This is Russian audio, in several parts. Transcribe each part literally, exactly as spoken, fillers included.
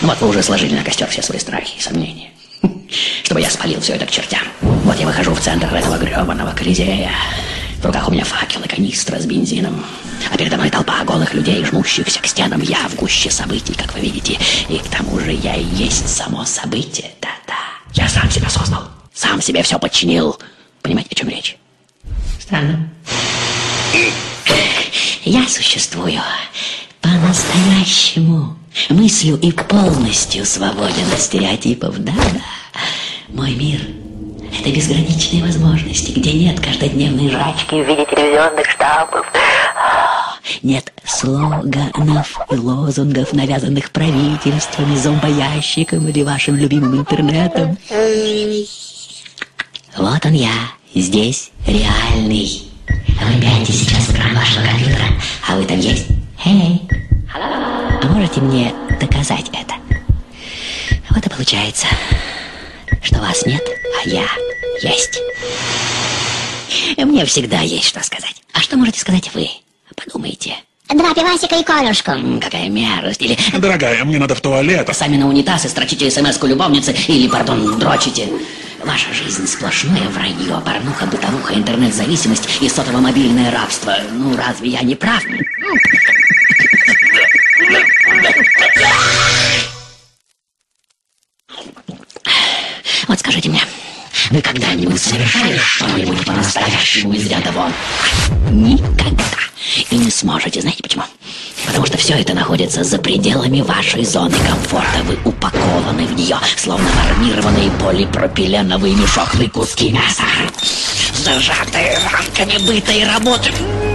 Ну вот вы уже сложили на костер все свои страхи и сомнения. Чтобы я спалил все это к чертям. Вот я выхожу в центр этого гребаного Колизея. В руках у меня факел и канистра с бензином. А передо мной толпа голых людей, жмущихся к стенам. Я в гуще событий, как вы видите. И к тому же я и есть само событие. Да-да. Я сам себя создал. Сам себе все подчинил. Понимаете, о чем речь? Странно. Я существую по-настоящему. Мыслю и полностью свободен от стереотипов. Да-да. Мой мир — это безграничные возможности, где нет каждодневной жрачки в виде телевизионных штампов. Нет слоганов и лозунгов, навязанных правительствами, зомбоящиком или вашим любимым интернетом. Вот он я, здесь, реальный. Вы пяете сейчас в экран вашего компьютера, а вы там есть? Эй! А можете мне доказать это? Вот и получается, что вас нет, а я есть. Мне всегда есть что сказать. А что можете сказать вы? Подумайте. Два пивасика и колюшку. Какая мерзость. Или... Дорогая, мне надо в туалет. Сами на унитаз и строчите смс-ку любовницы. Или, пардон, дрочите. Ваша жизнь сплошное вранье, порнуха, бытовуха, интернет-зависимость и сотово-мобильное рабство. Ну, разве я не прав? Вот скажите мне, вы когда-нибудь совершали что-нибудь по-настоящему из ряда вон? Никогда. И не сможете. Знаете почему? Потому что все это находится за пределами вашей зоны комфорта. Вы упакованы в нее, словно в армированный полипропиленовый мешок. Вы куски мяса, зажатые рамками быта и работы.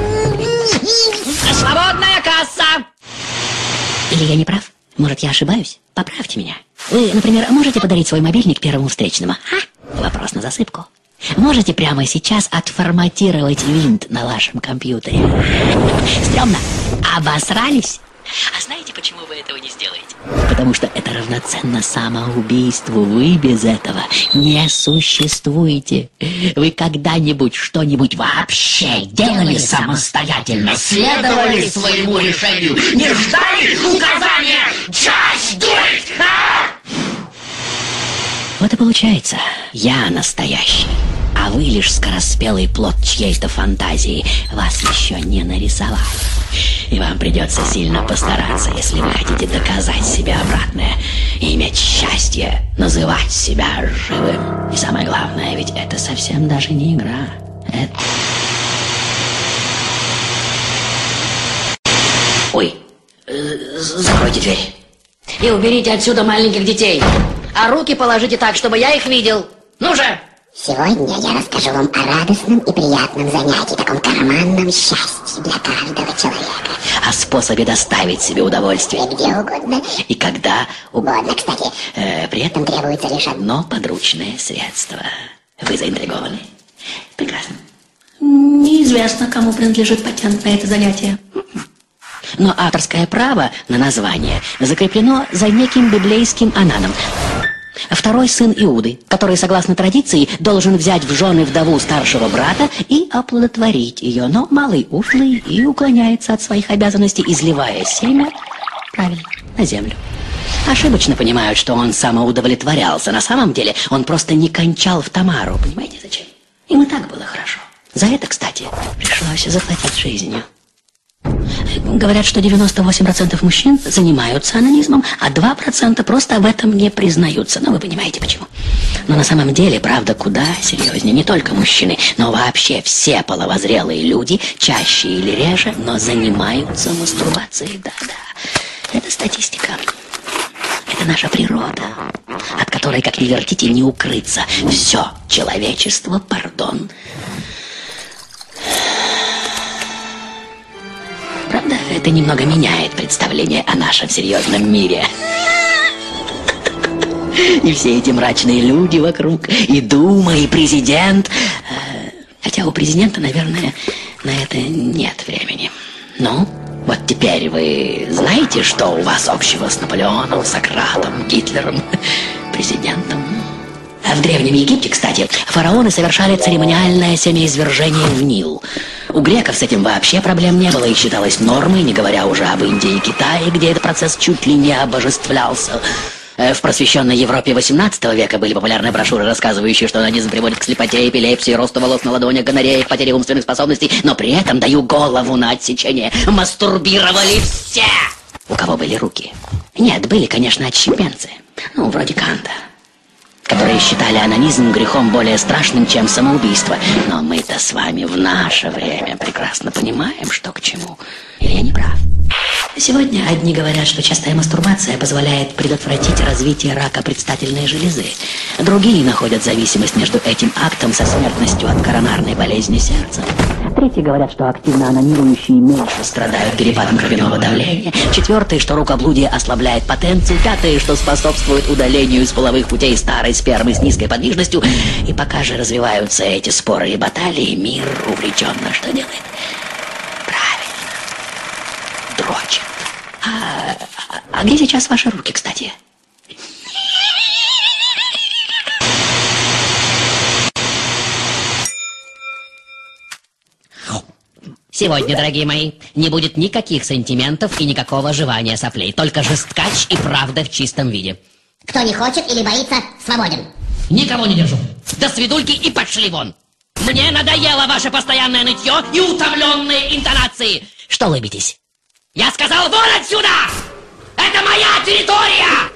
Свободная касса! Или я не прав? Может, я ошибаюсь? Поправьте меня. Вы, например, можете подарить свой мобильник первому встречному? А? Вопрос на засыпку. Можете прямо сейчас отформатировать винт на вашем компьютере? Стремно. Обосрались? А знаете, почему вы этого не сделаете? Потому что это равноценно самоубийству. Вы без этого не существуете. Вы когда-нибудь что-нибудь вообще делали самостоятельно? Следовали своему решению? Не ждали указания? Just do it! А? Вот и получается, я настоящий, а вы лишь скороспелый плод чьей-то фантазии. Вас еще не нарисовали. И вам придется сильно постараться, если вы хотите доказать себе обратное и иметь счастье называть себя живым. И самое главное, ведь это совсем даже не игра. Это... Ой, закройте дверь. И уберите отсюда маленьких детей. А руки положите так, чтобы я их видел. Ну же! Сегодня я расскажу вам о радостном и приятном занятии, таком карманном счастье для каждого человека. О способе доставить себе удовольствие. И где угодно. И когда угодно, кстати. Э, при этом Там требуется лишь одно подручное средство. Вы заинтригованы? Прекрасно. Неизвестно, кому принадлежит патент на это занятие. Но авторское право на название закреплено за неким библейским Ананом. Второй сын Иуды, который, согласно традиции, должен взять в жены вдову старшего брата и оплодотворить ее. Но малый ушлый и уклоняется от своих обязанностей, изливая семя, правильно, на землю. Ошибочно понимают, что он самоудовлетворялся. На самом деле он просто не кончал в Тамару. Понимаете, зачем? Им и так было хорошо. За это, кстати, пришлось заплатить жизнью. Говорят, что девяносто восемь процентов мужчин занимаются онанизмом, а два процента просто в этом не признаются. Ну, вы понимаете, почему. Но на самом деле, правда, куда серьезнее. Не только мужчины, но вообще все половозрелые люди, чаще или реже, но занимаются мастурбацией. Да-да, это статистика. Это наша природа, от которой, как ни вертите, не укрыться. Все человечество, пардон, правда, это немного меняет представление о нашем серьезном мире. И все эти мрачные люди вокруг, и Дума, и президент. Хотя у президента, наверное, на это нет времени. Ну, вот теперь вы знаете, что у вас общего с Наполеоном, Сократом, Гитлером, президентом? А в Древнем Египте, кстати, фараоны совершали церемониальное семяизвержение в Нил. У греков с этим вообще проблем не было и считалось нормой, не говоря уже об Индии и Китае, где этот процесс чуть ли не обожествлялся. В просвещенной Европе восемнадцатого века были популярны брошюры, рассказывающие, что анонизм приводит к слепоте, эпилепсии, росту волос на ладонях, гонореи, к потере умственных способностей, но при этом, даю голову на отсечение, мастурбировали все, у кого были руки. Нет, были, конечно, отщепенцы, ну, вроде Канта, которые считали анонизм грехом более страшным, чем самоубийство. Но мы-то с вами в наше время прекрасно понимаем, что к чему. Или я не прав? Сегодня одни говорят, что частая мастурбация позволяет предотвратить развитие рака предстательной железы. Другие находят зависимость между этим актом со смертностью от коронарной болезни сердца. Третьи говорят, что активно анонирующие меньше страдают перепадом кровяного давления. Четвертые, что рукоблудие ослабляет потенцию. Пятые, что способствует удалению из половых путей старой спермы с низкой подвижностью. И пока же развиваются эти споры и баталии, мир увлеченно что делает? Дрочит. А, а, а где сейчас ваши руки, кстати? Сегодня, дорогие мои, не будет никаких сантиментов и никакого жевания соплей. Только жесткач и правда в чистом виде. Кто не хочет или боится, свободен. Никого не держу. До свидульки и пошли вон. Мне надоело ваше постоянное нытье и утомленные интонации. Что улыбитесь? Я сказал, вон отсюда! Это моя территория!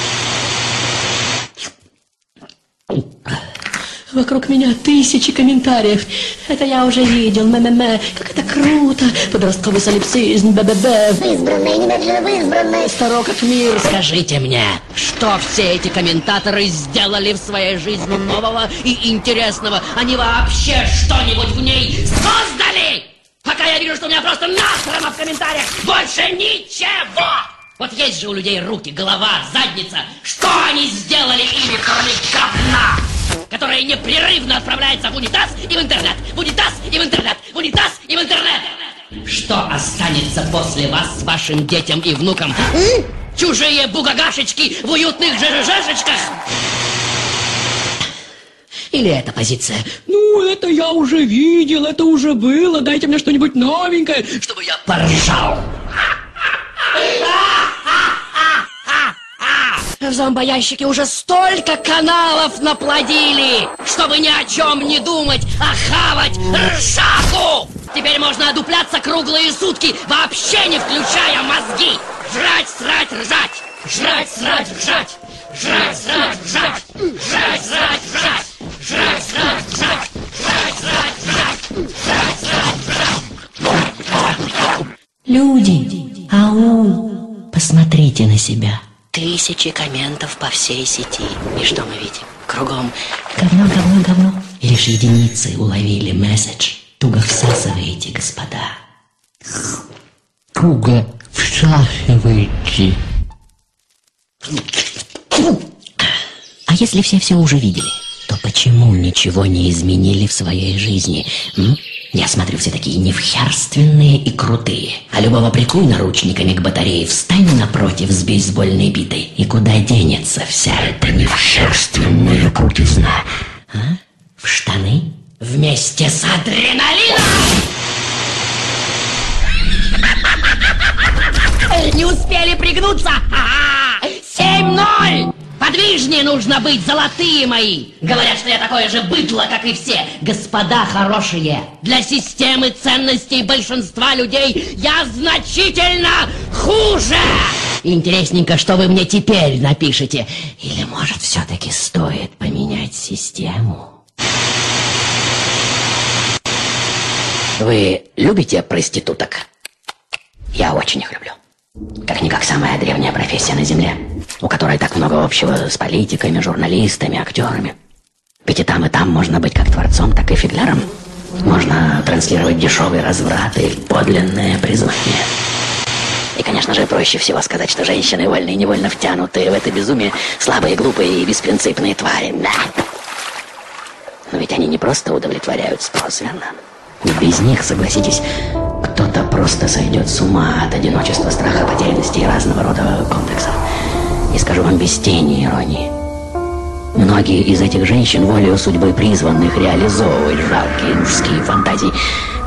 Вокруг меня тысячи комментариев. Это я уже видел. Мэ-мэ-мэ. Как это круто. Подростковый солипсизм. Бэ-бэ-бэ. Избранный, немедленно вы избранный. Старо как мир. Скажите мне, что все эти комментаторы сделали в своей жизни нового и интересного? Они вообще что-нибудь в ней создали? Пока я вижу, что у меня просто насрано в комментариях. Больше ничего. Вот есть же у людей руки, голова, задница. Что они сделали ими, кроме говна, которое непрерывно отправляется в унитаз и в интернет, в унитаз и в интернет, в унитаз и в интернет? Что останется после вас с вашим детям и внукам? Чужие бугагашечки в уютных жжжшечках? Или эта позиция? Ну, это я уже видел, это уже было. Дайте мне что-нибудь новенькое, чтобы я поржал. В зомбоящике уже столько каналов наплодили, чтобы ни о чем не думать, а хавать ржаку. Теперь можно одупляться круглые сутки, вообще не включая мозги. Жрать, срать, ржать. Жрать, срать, ржать. Жрать, срать, ржать. Жрать, срать, ржать. Жрать, срать, ржать. Жрать, срать, ржать. Жрать, срать, ржать. Люди, ау, посмотрите на себя. Тысячи комментов по всей сети. И что мы видим? Кругом говно, говно, говно. И лишь единицы уловили месседж. Туго всасываете, господа. Туго всасываете. А если все все уже видели, то почему ничего не изменили в своей жизни? М? Я смотрю, все такие невхерственные и крутые. А любого прикуй наручниками к батарее, встань напротив с бейсбольной битой. И куда денется вся эта невхерственная крутизна? А? В штаны? Вместе с адреналином! Не успели пригнуться! семь ноль! Подвижнее нужно быть, золотые мои! Говорят, что я такое же быдло, как и все. Господа хорошие, для системы ценностей большинства людей я значительно хуже! Интересненько, что вы мне теперь напишете. Или, может, все-таки стоит поменять систему? Вы любите проституток? Я очень их люблю. Как-никак самая древняя профессия на Земле, у которой так много общего с политиками, журналистами, актерами. Ведь и там, и там можно быть как творцом, так и фигляром. Можно транслировать дешевый разврат и подлинное призвание. И, конечно же, проще всего сказать, что женщины, вольно и невольно втянутые в это безумие, слабые, глупые и беспринципные твари. Да. Но ведь они не просто удовлетворяют спрос, верно? Ведь без них, согласитесь, кто-то просто сойдет с ума от одиночества, страха, потерянности и разного рода комплексов. И скажу вам без тени иронии. Многие из этих женщин волею судьбы призванных реализовывать жалкие мужские фантазии подчас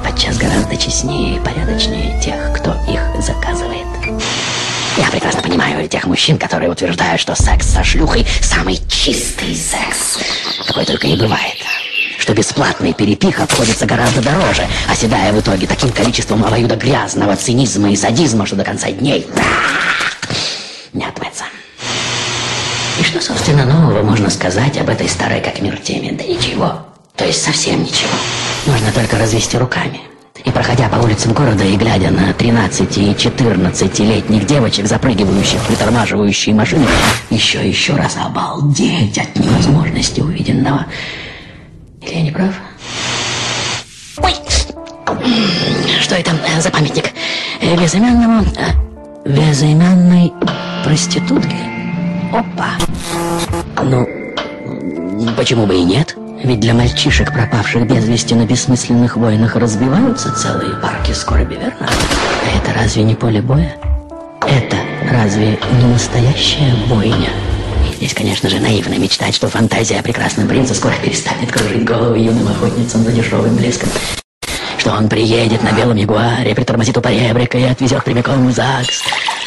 гораздо честнее и порядочнее тех, кто их заказывает. Я прекрасно понимаю тех мужчин, которые утверждают, что секс со шлюхой самый чистый секс, какой только и бывает. Что бесплатный перепих обходится гораздо дороже, оседая в итоге таким количеством обоюдо грязного цинизма и садизма, что до конца дней не отмыться. И что, собственно, нового можно сказать об этой старой как мир теме? Да ничего. То есть совсем ничего. Можно только развести руками. И проходя по улицам города и глядя на тринадцати- и четырнадцатилетних девочек, запрыгивающих в притормаживающие машины, еще и еще раз обалдеть от невозможности увиденного. Или я не прав? Ой! Что это за памятник? Безымянному... Безымянной проститутке? Опа! Ну, почему бы и нет? Ведь для мальчишек, пропавших без вести на бессмысленных войнах, разбиваются целые парки скорби, верно? А это разве не поле боя? Это разве не настоящая бойня? И здесь, конечно же, наивно мечтать, что фантазия о прекрасном принце скоро перестанет кружить голову юным охотницам за дешевым блеском. Что он приедет на белом ягуаре, притормозит у поребрика и отвезет прямиком в ЗАГС.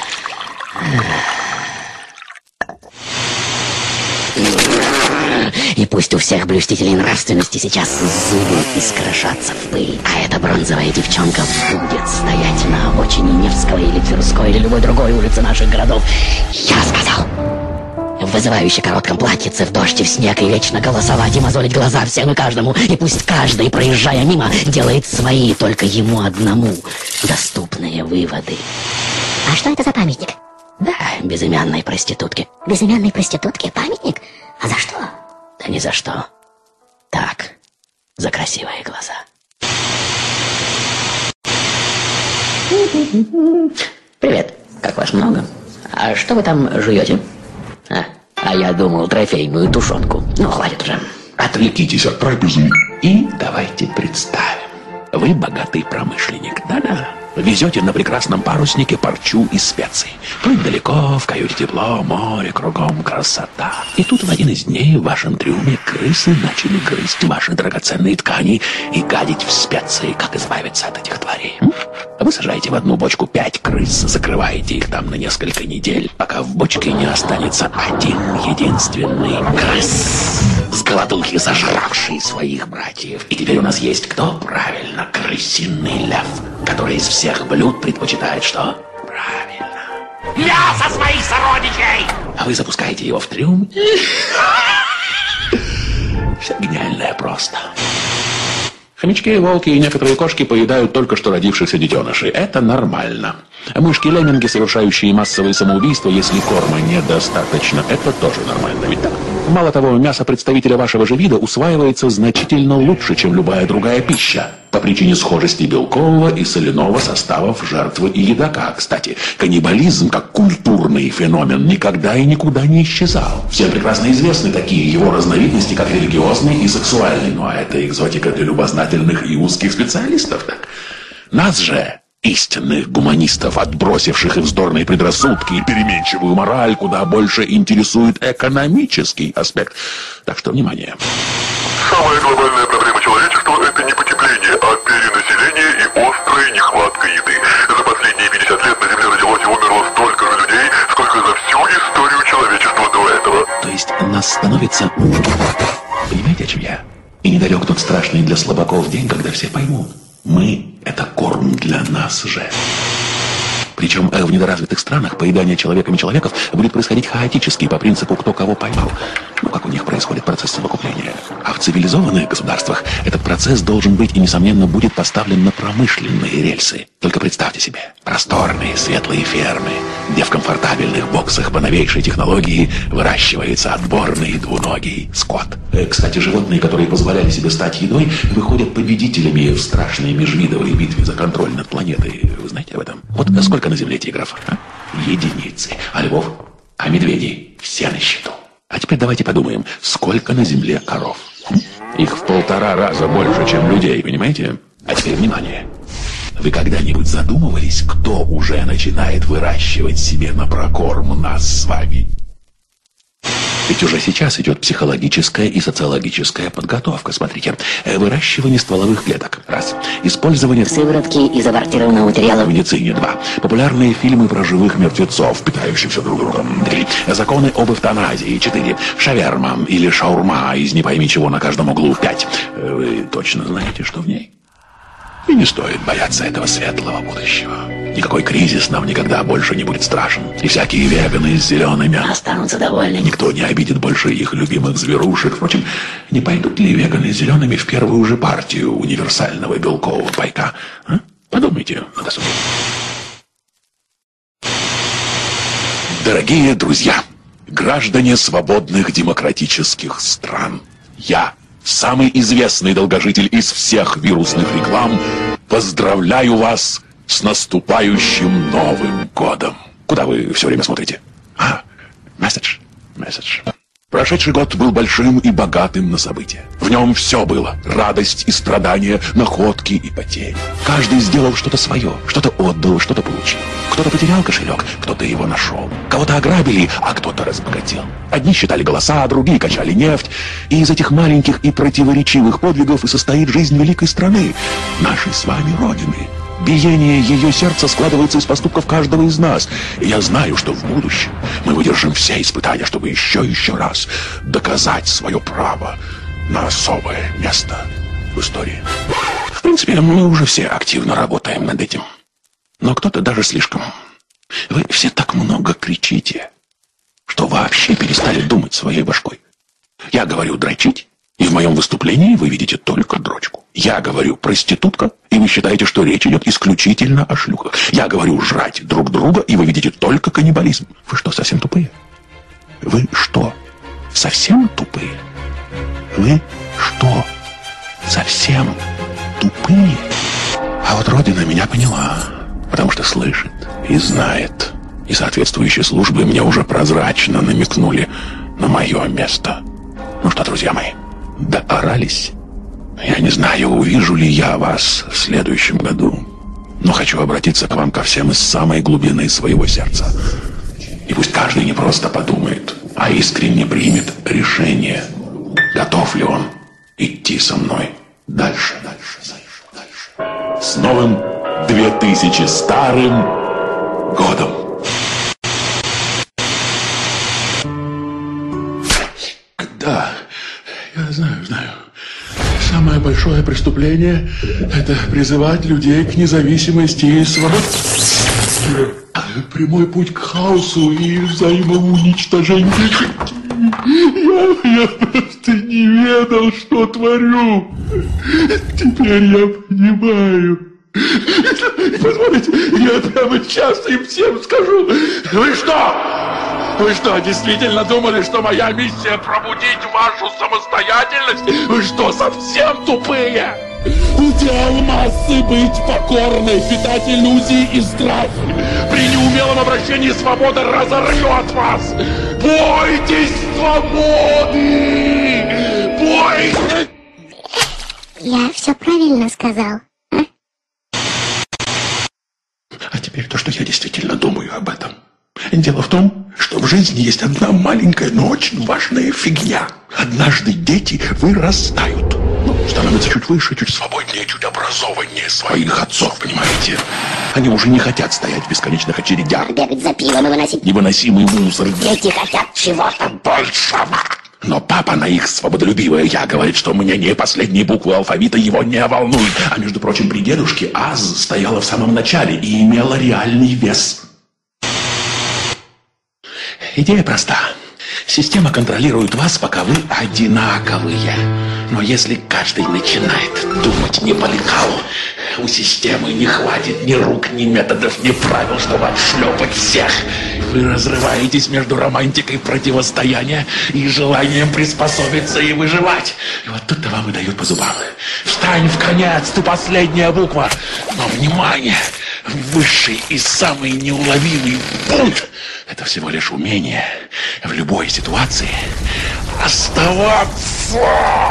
И пусть у всех блюстителей нравственности сейчас зубы искрошатся в пыль, а эта бронзовая девчонка будет стоять на обочине Невского или Тверской или любой другой улицы наших городов. Я сказал! В вызывающе коротком платьице, в дождь и в снег, и вечно голосовать и мозолить глаза всем и каждому. И пусть каждый, проезжая мимо, делает свои, только ему одному, доступные выводы. А что это за памятник? Да, безымянной проститутке. Безымянной проститутке памятник? А за что? Да ни за что. Так, за красивые глаза. Привет, как вас много? А что вы там жуете? А, а я думал, трофейную тушенку. Ну, хватит уже. Отвлекитесь от трапезы и давайте представим. Вы богатый промышленник, да-да. Везете на прекрасном паруснике парчу и специи. Плыть далеко, в каюте тепло, море, кругом красота. И тут в один из дней в вашем трюме крысы начали грызть ваши драгоценные ткани и гадить в специи. Как избавиться от этих тварей? М? Вы сажаете в одну бочку пять крыс, закрываете их там на несколько недель, пока в бочке не останется один единственный крыс, с голодухи зажравший своих братьев. И теперь у нас есть кто? Правильно, крысиный лев, который из всех блюд предпочитает что? Правильно, мясо своих сородичей! А вы запускаете его в трюм. Все гениальное просто. Хомячки, волки и некоторые кошки поедают только что родившихся детенышей. Это нормально. Мышки-лемминги, совершающие массовые самоубийства, если корма недостаточно, это тоже нормально, ведь так? Мало того, мясо представителя вашего же вида усваивается значительно лучше, чем любая другая пища, по причине схожести белкового и соляного составов жертвы и едока. Кстати, каннибализм, как культурный феномен, никогда и никуда не исчезал. Всем прекрасно известны такие его разновидности, как религиозный и сексуальный. Ну а это экзотика для любознательных и узких специалистов, так? Нас же... истинных гуманистов, отбросивших и вздорные предрассудки, и переменчивую мораль, куда больше интересует экономический аспект. Так что, внимание. Самая глобальная проблема человечества – это не потепление, а перенаселение и острая нехватка еды. За последние пятьдесят лет на Земле родилось и умерло столько же людей, сколько за всю историю человечества до этого. То есть нас становится... Понимаете, о чем я? И недалек тот страшный для слабаков день, когда все поймут. Мы – это корм для нас же. Причем в недоразвитых странах поедание человеками человеков будет происходить хаотически, по принципу «кто кого поймал». Ну, как у них происходит процесс совокупления. А в цивилизованных государствах этот процесс должен быть и, несомненно, будет поставлен на промышленные рельсы. Только представьте себе просторные светлые фермы, где в комфортабельных боксах по новейшей технологии выращивается отборный двуногий скот. Кстати, животные, которые позволяли себе стать едой, выходят победителями в страшной межвидовой битве за контроль над планетой. Вы знаете об этом? Вот сколько на Земле тигров? А? Единицы. А львов? А медведей? Все на счету. А теперь давайте подумаем, сколько на Земле коров? Их в полтора раза больше, чем людей, понимаете? А теперь внимание. Вы когда-нибудь задумывались, кто уже начинает выращивать себе на прокорм нас с вами? Ведь уже сейчас идет психологическая и социологическая подготовка. Смотрите, выращивание стволовых клеток. Раз. Использование Сыворотки из абортированного материала. в медицине. Два. Популярные фильмы про живых мертвецов, питающихся друг другом. Три. Законы об эвтаназии. Четыре. Шаверма или шаурма из не пойми чего на каждом углу. Пять. Вы точно знаете, что в ней? И не стоит бояться этого светлого будущего. Никакой кризис нам никогда больше не будет страшен. И всякие веганы с зелеными Останутся довольны. никто не обидит больше их любимых зверушек. Впрочем, не пойдут ли веганы с зелеными в первую же партию универсального белкового пайка? А? Подумайте на досуге. Дорогие друзья, граждане свободных демократических стран, я, самый известный долгожитель из всех вирусных реклам, поздравляю вас с наступающим Новым годом. Куда вы все время смотрите? А, месседж, месседж. Прошедший год был большим и богатым на события. В нем все было. Радость и страдания, находки и потери. Каждый сделал что-то свое, что-то отдал, что-то получил. Кто-то потерял кошелек, кто-то его нашел. Кого-то ограбили, а кто-то разбогател. Одни считали голоса, а другие качали нефть. И из этих маленьких и противоречивых подвигов и состоит жизнь великой страны, нашей с вами Родины. Биение ее сердца складывается из поступков каждого из нас. И я знаю, что в будущем мы выдержим все испытания, чтобы еще и еще раз доказать свое право на особое место в истории. В принципе, мы уже все активно работаем над этим. Но кто-то даже слишком. Вы все так много кричите, что вообще перестали думать своей башкой. Я говорю дрочить, и в моем выступлении вы видите только дрочку. Я говорю проститутка, и вы считаете, что речь идет исключительно о шлюхах. Я говорю жрать друг друга, и вы видите только каннибализм. Вы что, совсем тупые? Вы что, совсем тупые? Вы что, совсем тупые? А вот Родина меня поняла, потому что слышит и знает. И соответствующие службы мне уже прозрачно намекнули на мое место. Ну что, друзья мои, доорались? Я не знаю, увижу ли я вас в следующем году, но хочу обратиться к вам ко всем из самой глубины своего сердца. И пусть каждый не просто подумает, а искренне примет решение, готов ли он идти со мной дальше, дальше, дальше, дальше. С новым две тысячи старым годом! Да, я знаю, знаю. Самое большое преступление – это призывать людей к независимости и свободе. Прямой путь к хаосу и взаимоуничтожению. Я, я просто не ведал, что творю. Теперь я понимаю. Позволите, я прямо сейчас им всем скажу. Вы что? Вы что, действительно думали, что моя миссия пробудить вашу самостоятельность? Вы что, совсем тупые? Идеал массы быть покорной, питать иллюзии и страхи. При неумелом обращении свобода разорвет вас. Бойтесь свободы! Бойтесь! Я все правильно сказал. А? А теперь то, что я действительно думаю об этом. Дело в том, что в жизни есть одна маленькая, но очень важная фигня. Однажды дети вырастают. Ну, становятся чуть выше, чуть свободнее, чуть образованнее своих отцов, понимаете? Они уже не хотят стоять в бесконечных очередях. Бегать за пивом и выносить Невыносимый мусор. Дети хотят чего-то большего. Но папа на их свободолюбивое «я» говорит, что мне не последние буквы алфавита его не волнуют. А между прочим, при дедушке «аз» стояла в самом начале и имела реальный вес. Идея проста. Система контролирует вас, пока вы одинаковые. Но если каждый начинает думать не по лекалу, у системы не хватит ни рук, ни методов, ни правил, чтобы отшлепать всех. Вы разрываетесь между романтикой противостояния и желанием приспособиться и выживать. И вот тут-то вам и дают по зубам. Встань в конец, ты последняя буква. Но внимание! Высший и самый неуловимый пункт — это всего лишь умение в любой ситуации оставаться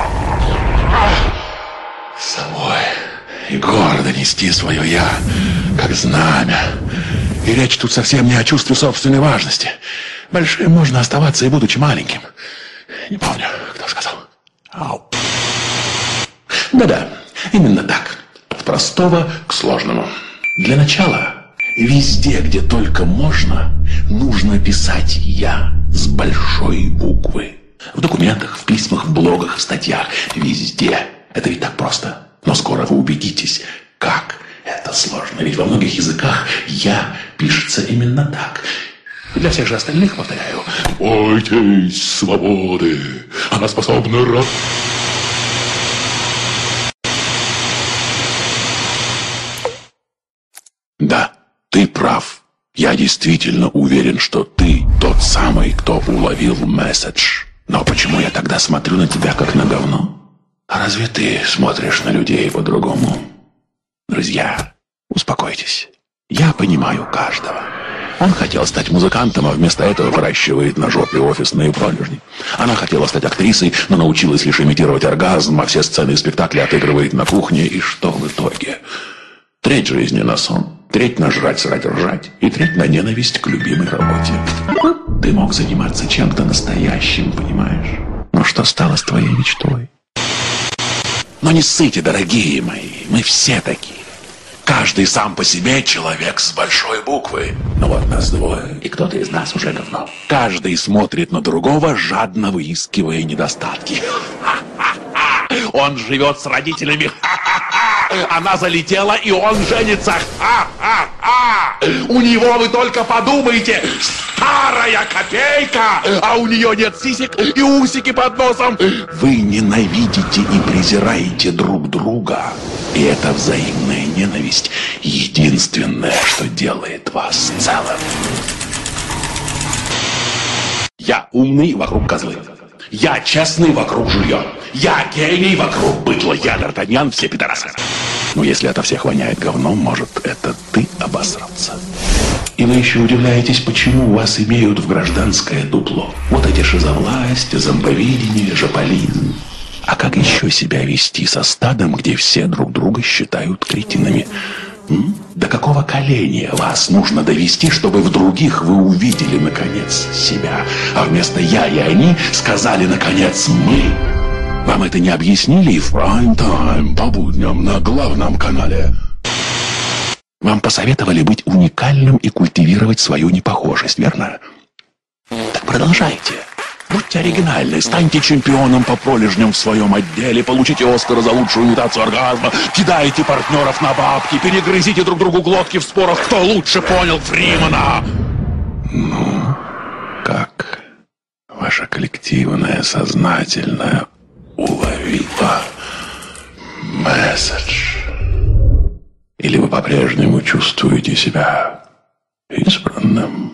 собой и гордо нести свое «я», как знамя. И речь тут совсем не о чувстве собственной важности. большим можно оставаться и будучи маленьким. Не помню, кто сказал. Ау. Да-да, именно так. От простого к сложному. Для начала, везде, где только можно, нужно писать «я» с большой буквы. В документах, в письмах, в блогах, в статьях. Везде. Это ведь так просто. Но скоро вы убедитесь, как это сложно. Ведь во многих языках «я» пишется именно так. И для всех же остальных, повторяю, бойтесь свободы. Она способна... Да, ты прав. Я действительно уверен, что ты тот самый, кто уловил месседж. Но почему я тогда смотрю на тебя, как на говно? А разве ты смотришь на людей по-другому? Друзья, успокойтесь. Я понимаю каждого. Он хотел стать музыкантом, а вместо этого выращивает на жопе офисные пролежни. Она хотела стать актрисой, но научилась лишь имитировать оргазм, а все сцены и спектакли отыгрывает на кухне. И что в итоге? Треть жизни на сон, треть на жрать, срать, ржать, и треть на ненависть к любимой работе. Ты мог заниматься чем-то настоящим, понимаешь? Но что стало с твоей мечтой? Но не ссыте, дорогие мои, мы все такие. Каждый сам по себе человек с большой буквы. Ну вот нас двое, и кто-то из нас уже говно. Каждый смотрит на другого, жадно выискивая недостатки. Он живет с родителями. Она залетела, и он женится. У него, вы только подумайте, старая копейка, а у нее нет сисек и усики под носом. Вы ненавидите и презираете друг друга. И эта взаимная ненависть единственное, что делает вас целым. Я умный, вокруг козлы. Я честный, вокруг жулье. Я гений, вокруг быдло. Я Д'Артаньян, все пидорасы. Но если это всех воняет говном, может, это ты обосраться. И вы еще удивляетесь, почему вас имеют в гражданское дупло. Вот эти шизовласть, зомбовидение, жополизм. А как еще себя вести со стадом, где все друг друга считают кретинами? М? До какого коления вас нужно довести, чтобы в других вы увидели, наконец, себя, а вместо «я» и «они» сказали, наконец, «мы». Вам это не объяснили и в прайм-тайм по будням на главном канале? Вам посоветовали быть уникальным и культивировать свою непохожесть, верно? Так продолжайте. Будьте оригинальны, станьте чемпионом по пролежням в своем отделе, получите Оскара за лучшую имитацию оргазма, кидайте партнеров на бабки, перегрызите друг другу глотки в спорах, кто лучше понял Фримана. Ну, как ваша коллективная, сознательная уловила месседж? Или вы по-прежнему чувствуете себя избранным?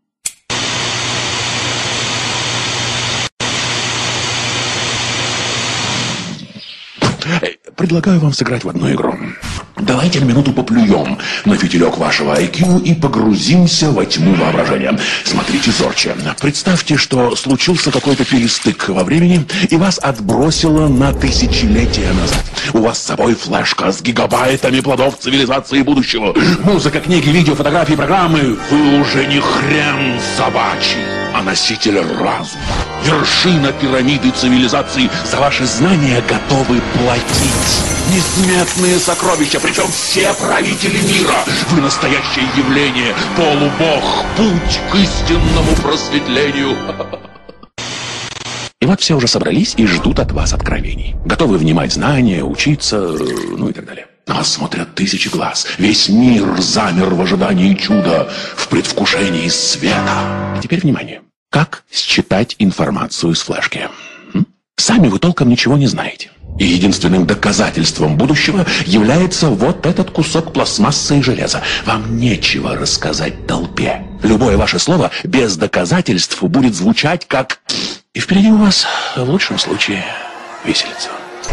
Предлагаю вам сыграть в одну игру. Давайте на минуту поплюем на фитилек вашего ай кью и погрузимся во тьму воображения. Смотрите зорче. Представьте, что случился какой-то перестык во времени, и вас отбросило на тысячелетия назад. У вас с собой флешка с гигабайтами плодов цивилизации будущего. Музыка, книги, видео, фотографии, программы. Вы уже не хрен собачий, а носитель разума. Вершина пирамиды цивилизации. За ваши знания готовы платить несметные сокровища, причем все правители мира. Вы настоящее явление, полубог, путь к истинному просветлению. И вот все уже собрались и ждут от вас откровений. Готовы внимать знания, учиться, ну и так далее. На вас смотрят тысячи глаз. Весь мир замер в ожидании чуда, в предвкушении света. А теперь внимание. Как считать информацию с флешки? М? Сами вы толком ничего не знаете. И единственным доказательством будущего является вот этот кусок пластмассы и железа. Вам нечего рассказать толпе. Любое ваше слово без доказательств будет звучать как... И впереди у вас, в лучшем случае, виселица.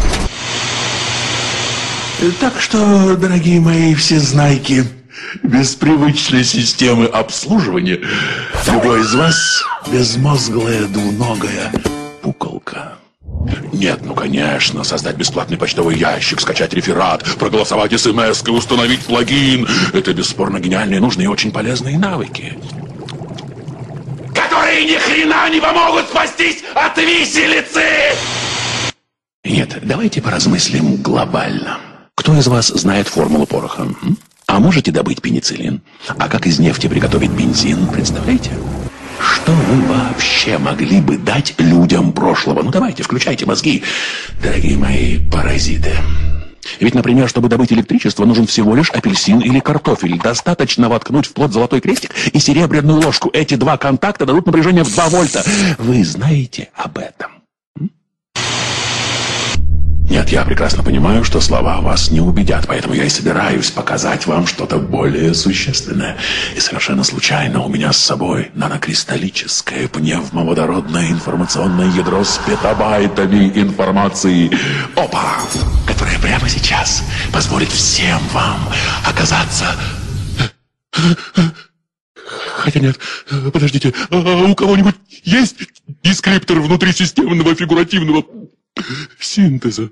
Так что, дорогие мои всезнайки, без привычной системы обслуживания, любой из вас безмозглая двуногая пуколка. Нет, ну конечно, создать бесплатный почтовый ящик, скачать реферат, проголосовать смс-кой, установить плагин. Это бесспорно гениальные, нужные и очень полезные навыки, которые и ни хрена не помогут спастись от виселицы! Нет, давайте поразмыслим глобально. Кто из вас знает формулу пороха? М? А можете добыть пенициллин? А как из нефти приготовить бензин? Представляете? Что вы вообще могли бы дать людям прошлого? Ну давайте, включайте мозги, дорогие мои паразиты. Ведь, например, чтобы добыть электричество, нужен всего лишь апельсин или картофель. Достаточно воткнуть в плот золотой крестик и серебряную ложку. Эти два контакта дадут напряжение в два вольта. Вы знаете об этом? Нет, я прекрасно понимаю, что слова вас не убедят, поэтому я и собираюсь показать вам что-то более существенное. И совершенно случайно у меня с собой нанокристаллическое пневмоводородное информационное ядро с петабайтами информации. Опа! Которое прямо сейчас позволит всем вам оказаться... Хотя нет, подождите, а у кого-нибудь есть дескриптор внутрисистемного фигуративного синтеза?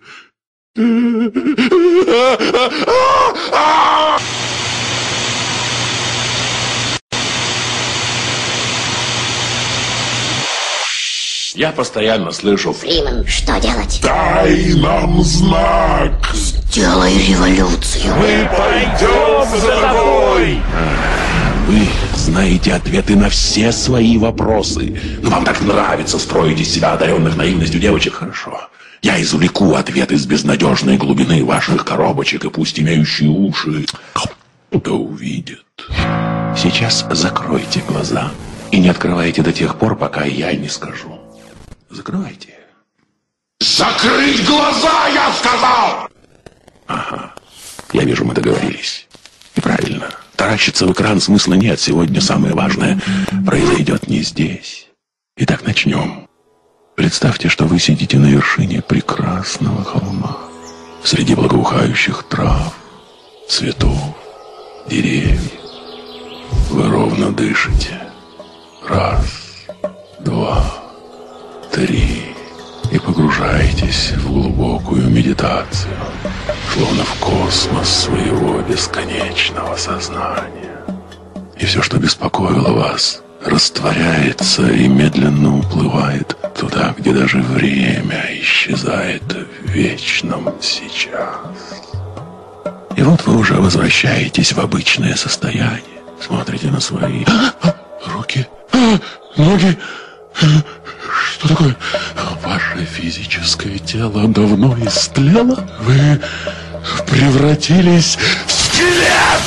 Я постоянно слышу: Фриман, что делать? Дай нам знак! Сделай революцию. Мы пойдем за тобой! Вы знаете ответы на все свои вопросы. Но вам так нравится строить из себя одаренных наивностью девочек. Хорошо. Я извлеку ответ из безнадежной глубины ваших коробочек, и пусть имеющие уши кто увидит. Сейчас закройте глаза и не открывайте до тех пор, пока я не скажу. Закрывайте. Закрыть глаза, я сказал! Ага. Я вижу, мы договорились. И правильно. Таращиться в экран смысла нет. Сегодня самое важное произойдет не здесь. Итак, начнем. Представьте, что вы сидите на вершине прекрасного холма, среди благоухающих трав, цветов, деревьев. Вы ровно дышите. Раз, два, три. И погружаетесь в глубокую медитацию, словно в космос своего бесконечного сознания. И все, что беспокоило вас, растворяется и медленно уплывает туда, где даже время исчезает в вечном сейчас. И вот вы уже возвращаетесь в обычное состояние. Смотрите на свои руки, ноги. Что такое? Ваше физическое тело давно истлело? Вы превратились в скелет!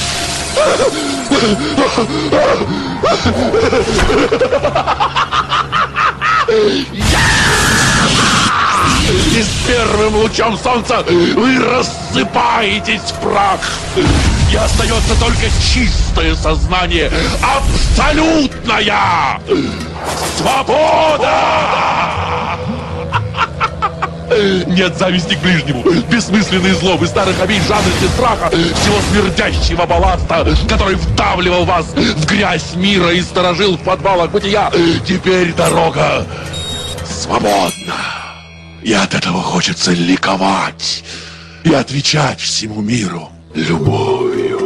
И с первым лучом солнца вы рассыпаетесь в прах. И остается только чистое сознание, абсолютная свобода! Нет зависти к ближнему, бессмысленные злобы, старых обид, жадности, страха, всего смердящего балласта, который вдавливал вас в грязь мира и сторожил в подвалах бытия. Теперь дорога свободна. И от этого хочется ликовать и отвечать всему миру любовью.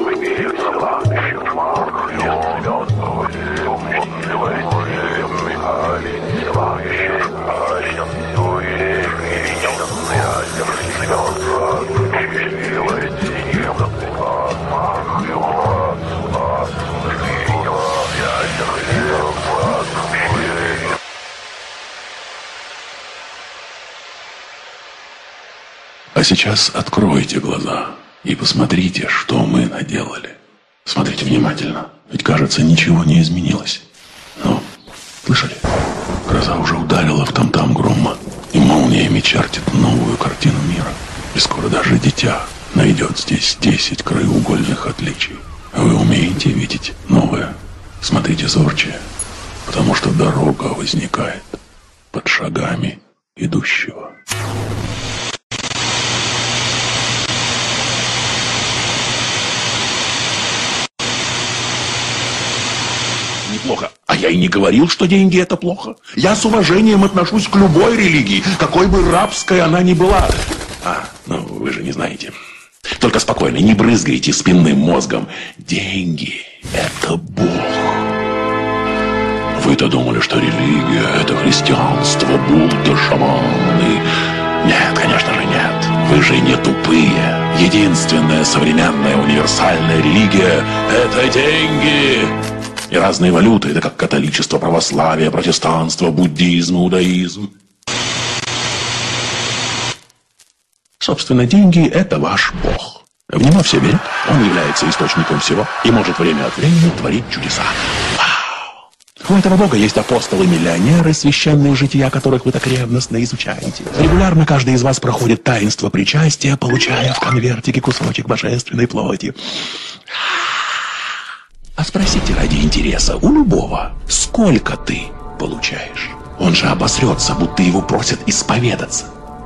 А сейчас откройте глаза и посмотрите, что мы наделали. Смотрите внимательно, ведь, кажется, ничего не изменилось. Но, слышали? Гроза уже ударила в там-там грома, и молниями чертит новую картину мира. И скоро даже дитя найдет здесь десять краеугольных отличий. Вы умеете видеть новое? Смотрите зорче, потому что дорога возникает под шагами идущего. Неплохо. А я и не говорил, что деньги — это плохо. Я с уважением отношусь к любой религии, какой бы рабской она ни была. А, ну вы же не знаете. Только спокойно, не брызгайте спинным мозгом. Деньги — это Бог. Вы-то думали, что религия — это христианство, Будда, шаманы. Нет, конечно же нет. Вы же не тупые. Единственная современная универсальная религия — это деньги. И разные валюты — это как католичество, православие, протестанство, буддизм, иудаизм. Собственно, деньги — это ваш бог. В него все верят, он является источником всего и может время от времени творить чудеса. Вау! У этого бога есть апостолы-миллионеры, священные жития которых вы так ревностно изучаете. Регулярно каждый из вас проходит таинство причастия, получая в конвертике кусочек божественной плоти. А спросите ради интереса у любого, сколько ты получаешь? Он же обосрется, будто его просят исповедаться.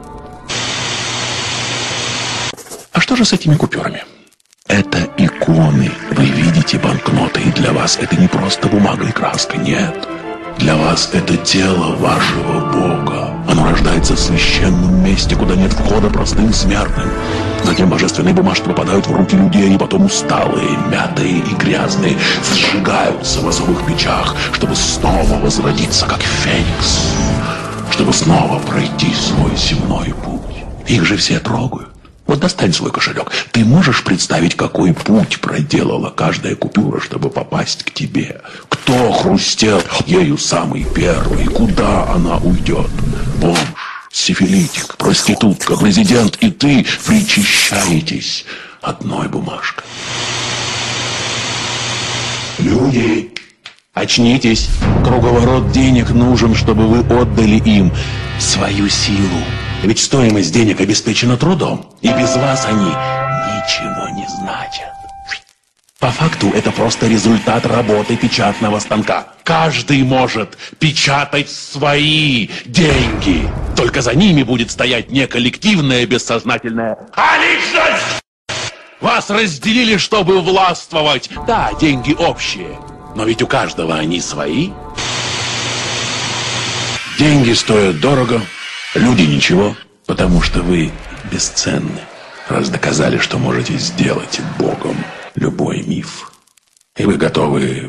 А что же с этими купюрами? Это иконы. Вы видите банкноты, и для вас это не просто бумага и краска, нет. Для вас это тело вашего Бога. Оно рождается в священном месте, куда нет входа простым смертным. Затем божественные бумажки попадают в руки людей, и потом усталые, мятые и грязные сжигаются в особых печах, чтобы снова возродиться, как феникс, чтобы снова пройти свой земной путь. Их же все трогают. Вот достань свой кошелек. Ты можешь представить, какой путь проделала каждая купюра, чтобы попасть к тебе? Кто хрустел ею самый первый? Куда она уйдет? Бомж, сифилитик, проститутка, президент и ты причащаетесь одной бумажкой. Люди, очнитесь. Круговорот денег нужен, чтобы вы отдали им свою силу. Ведь стоимость денег обеспечена трудом, и без вас они ничего не значат. По факту это просто результат работы печатного станка. Каждый может печатать свои деньги. Только за ними будет стоять не коллективное бессознательное, а личность! Вас разделили, чтобы властвовать. Да, деньги общие, но ведь у каждого они свои. Деньги стоят дорого. Люди ничего, потому что вы бесценны, раз доказали, что можете сделать Богом любой миф. И вы готовы...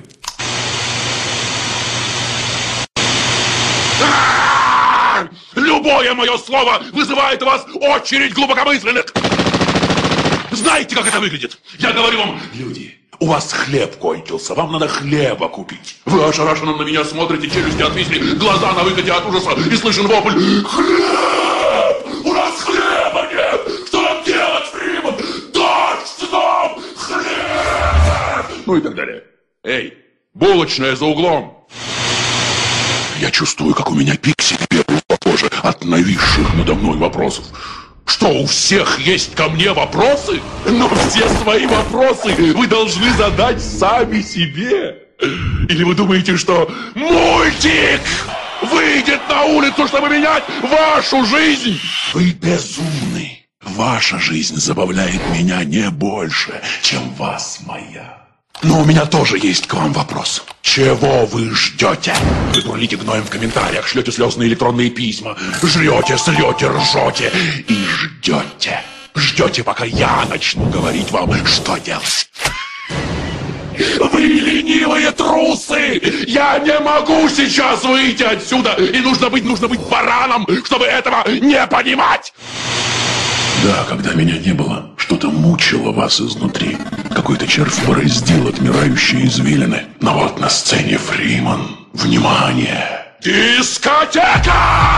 Любое мое слово вызывает у вас очередь глубокомысленных. Знаете, как это выглядит? Я говорю вам, люди, у вас хлеб кончился, вам надо хлеба купить. Вы ошарашенно на меня смотрите, челюсти отвисли, глаза на выкате от ужаса, и слышен вопль: хлеб! У нас хлеба нет! Что нам делать, Фриман? Дайте нам хлеб! Ну и так далее. Эй, булочная за углом! Я чувствую, как у меня пиксели бегают по коже от нависших надо мной вопросов. Что, у всех есть ко мне вопросы? Но все свои вопросы вы должны задать сами себе. Или вы думаете, что мультик выйдет на улицу, чтобы менять вашу жизнь? Вы безумны. Ваша жизнь забавляет меня не больше, чем вас моя. Но у меня тоже есть к вам вопрос. Чего вы ждете? Вы бурлите гноем в комментариях, шлете слезные электронные письма, жрете, слете, ржете и ждете. Ждете, пока я начну говорить вам, что делать. Вы ленивые трусы! Я не могу сейчас выйти отсюда! И нужно быть, нужно быть бараном, чтобы этого не понимать! Да, когда меня не было, что-то мучило вас изнутри. Какой-то червь бороздил отмирающие извилины. Но вот на сцене Фриман. Внимание! Дискотека!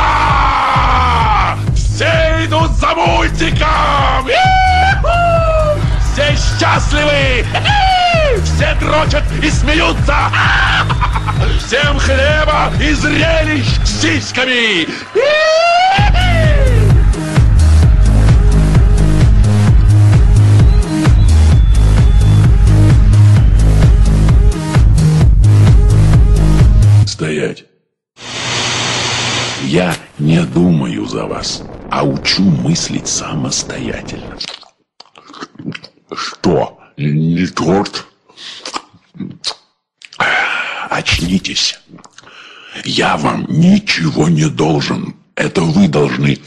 Все идут за мультиком! И-ху! Все счастливы! Все дрочат и смеются! Всем хлеба и зрелищ с сиськами! Стоять. Я не думаю за вас, а учу мыслить самостоятельно. Что? Не торт? Очнитесь. Я вам ничего не должен. Это вы должны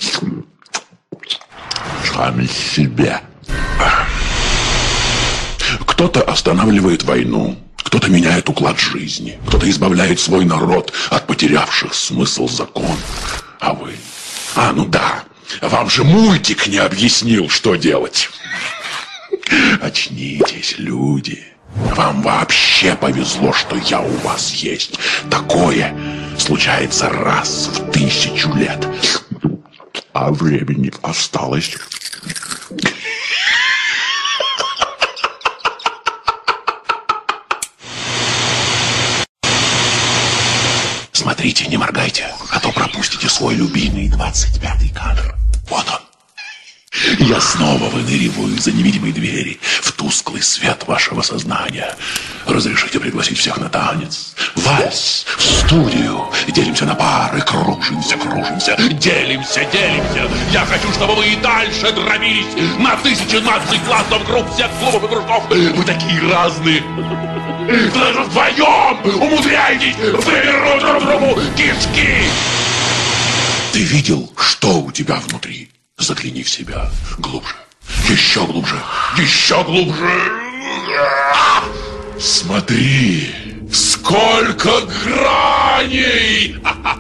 сами себе. Кто-то останавливает войну. Кто-то меняет уклад жизни, кто-то избавляет свой народ от потерявших смысл законов. А вы? А, ну да, вам же мультик не объяснил, что делать. Очнитесь, люди. Вам вообще повезло, что я у вас есть. Такое случается раз в тысячу лет. А времени осталось. Смотрите, не моргайте, а то пропустите свой любимый двадцать пятый кадр. Вот он. Я снова выныриваю за невидимые двери в тусклый свет вашего сознания. Разрешите пригласить всех на танец. Вальс в студию. Делимся на пары, кружимся, кружимся, делимся, делимся. Я хочу, чтобы вы и дальше дробились на тысячи наций, классов, групп, всех клубов и кружков. Вы такие разные. Вы даже вдвоем умудряетесь вывернуть друг другу кишки. Ты видел, что у тебя внутри? Загляни в себя глубже, еще глубже, еще глубже. А! Смотри, сколько граней!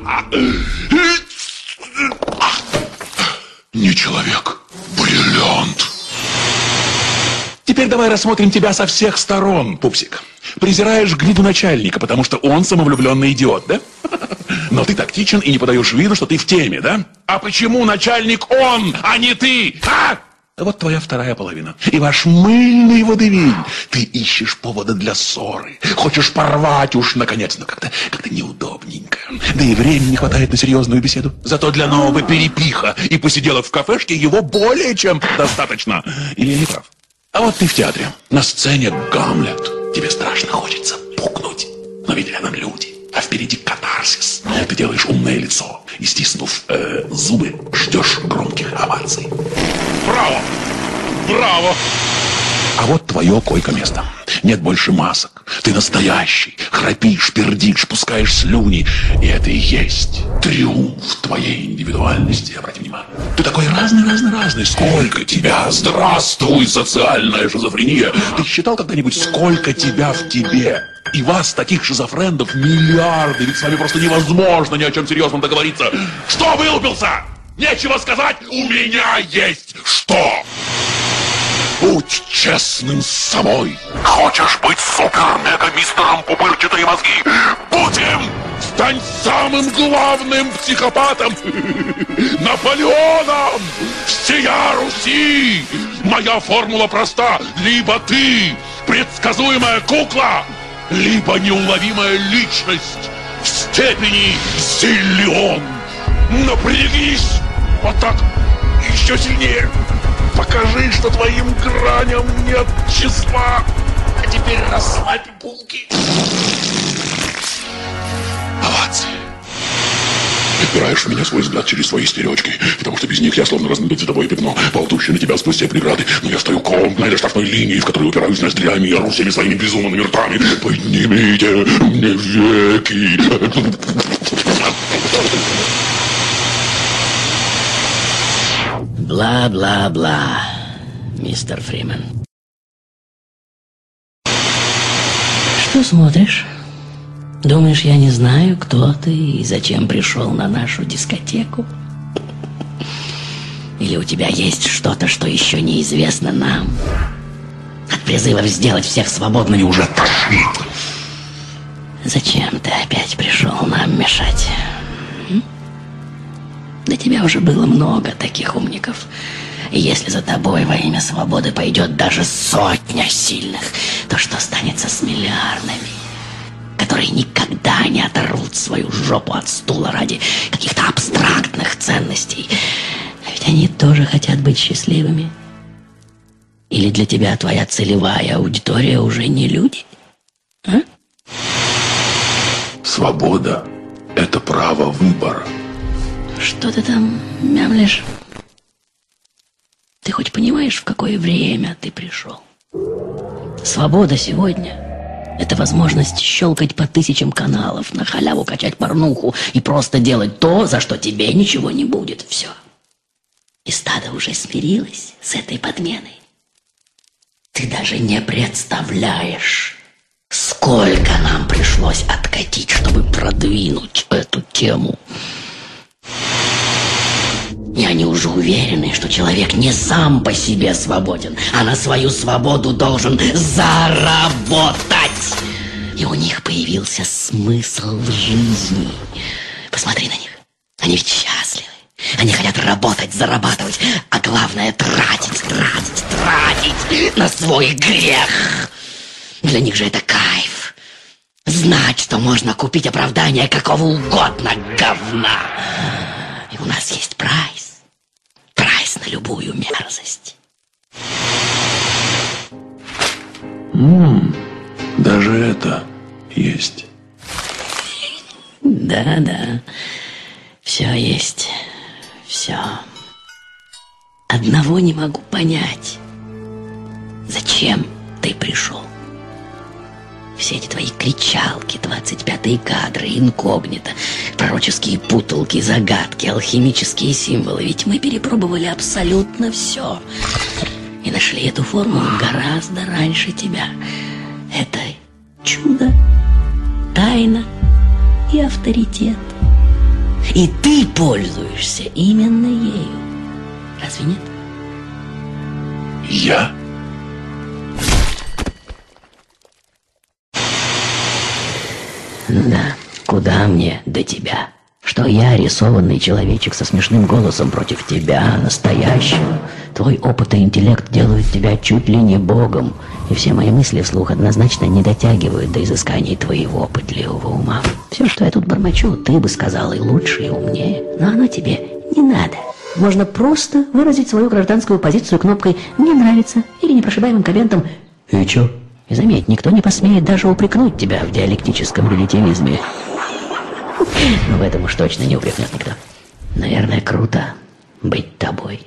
Не человек, бриллиант. Теперь давай рассмотрим тебя со всех сторон, пупсик. Презираешь гниду начальника, потому что он самовлюбленный идиот, да? Но ты тактичен и не подаешь виду, что ты в теме, да? А почему начальник он, а не ты? А? Вот твоя вторая половина. И ваш мыльный водевиль. Ты ищешь повода для ссоры. Хочешь порвать уж, наконец, но как-то как-то неудобненько. Да и времени не хватает на серьезную беседу. Зато для нового перепиха и посиделок в кафешке его более чем достаточно. Или я не прав? А вот ты в театре. На сцене Гамлет. Тебе страшно хочется пукнуть. Но ведь рядом люди. А впереди катарсис. Ты делаешь умное лицо и, стиснув э, зубы, ждешь громких оваций. Браво! Браво! А вот твое койко-место. Нет больше масок. Ты настоящий. Храпишь, пердишь, пускаешь слюни. И это и есть триумф твоей индивидуальности. Обрати внимание. Ты такой разный-разный-разный. Сколько тебя? Здравствуй, социальная шизофрения. Ты считал когда-нибудь, сколько тебя в тебе? И вас, таких шизофрендов, миллиарды. Ведь с вами просто невозможно ни о чем серьезном договориться. Что вылупился? Нечего сказать? У меня есть что? Будь честным с собой. Хочешь быть супер-мега-мистером пупырчатые мозги? Будь им! Стань самым главным психопатом! Наполеоном! Всея Руси! Моя формула проста. Либо ты предсказуемая кукла, либо неуловимая личность в степени зиллион. Напрягись! Вот так! Еще сильнее! Покажи, что твоим граням нет числа. А теперь расслабь булки. Овации. Упираешь в меня свой взгляд через свои стеречки, потому что без них я словно размытое цветовое пятно, ползущее на тебя сквозь все преграды. Но я стою ком на этой штрафной линии, в которую упираюсь ноздрями и ору всеми своими безумными ртами. Поднимите мне веки. Бла-бла-бла, мистер Фримен. Что смотришь? Думаешь, я не знаю, кто ты и зачем пришел на нашу дискотеку? Или у тебя есть что-то, что еще неизвестно нам? От призывов сделать всех свободными уже тошнит. Зачем ты опять пришел нам мешать? М? До тебя уже было много таких умников. И если за тобой во имя свободы пойдет даже сотня сильных, то что станется с миллиардами, которые никогда не оторвут свою жопу от стула ради каких-то абстрактных ценностей? А ведь они тоже хотят быть счастливыми. Или для тебя твоя целевая аудитория уже не люди? А? Свобода – это право выбора. Что ты там мямлишь? Ты хоть понимаешь, в какое время ты пришел? Свобода сегодня – это возможность щелкать по тысячам каналов, на халяву качать порнуху и просто делать то, за что тебе ничего не будет. Все. И стадо уже смирилось с этой подменой. Ты даже не представляешь, сколько сколько нам пришлось откатить, чтобы продвинуть эту тему. И они уже уверены, что человек не сам по себе свободен, а на свою свободу должен заработать. И у них появился смысл в жизни. Посмотри на них. Они ведь счастливы. Они хотят работать, зарабатывать, а главное тратить, тратить, тратить на свой грех. Для них же это кайф. Знать, что можно купить оправдание какого угодно говна. И у нас есть прайс. Прайс на любую мерзость. М-м, даже это есть. Да, да. Все есть. Все. Одного не могу понять. Зачем ты пришел? Все эти твои кричалки, двадцать пятые кадры, инкогнито, пророческие путалки, загадки, алхимические символы. Ведь мы перепробовали абсолютно все. И нашли эту формулу гораздо раньше тебя. Это чудо, тайна и авторитет. И ты пользуешься именно ею. Разве нет? Я? Ну да, куда мне до тебя? Что я, рисованный человечек со смешным голосом против тебя, настоящего. Твой опыт и интеллект делают тебя чуть ли не богом. И все мои мысли вслух однозначно не дотягивают до изысканий твоего пытливого ума. Все, что я тут бормочу, ты бы сказал и лучше, и умнее. Но оно тебе не надо. Можно просто выразить свою гражданскую позицию кнопкой «Мне нравится» или непрошибаемым комментом «И чё?». И заметь, никто не посмеет даже упрекнуть тебя в диалектическом релятивизме. Но в этом уж точно не упрекнет никто. Наверное, круто быть тобой.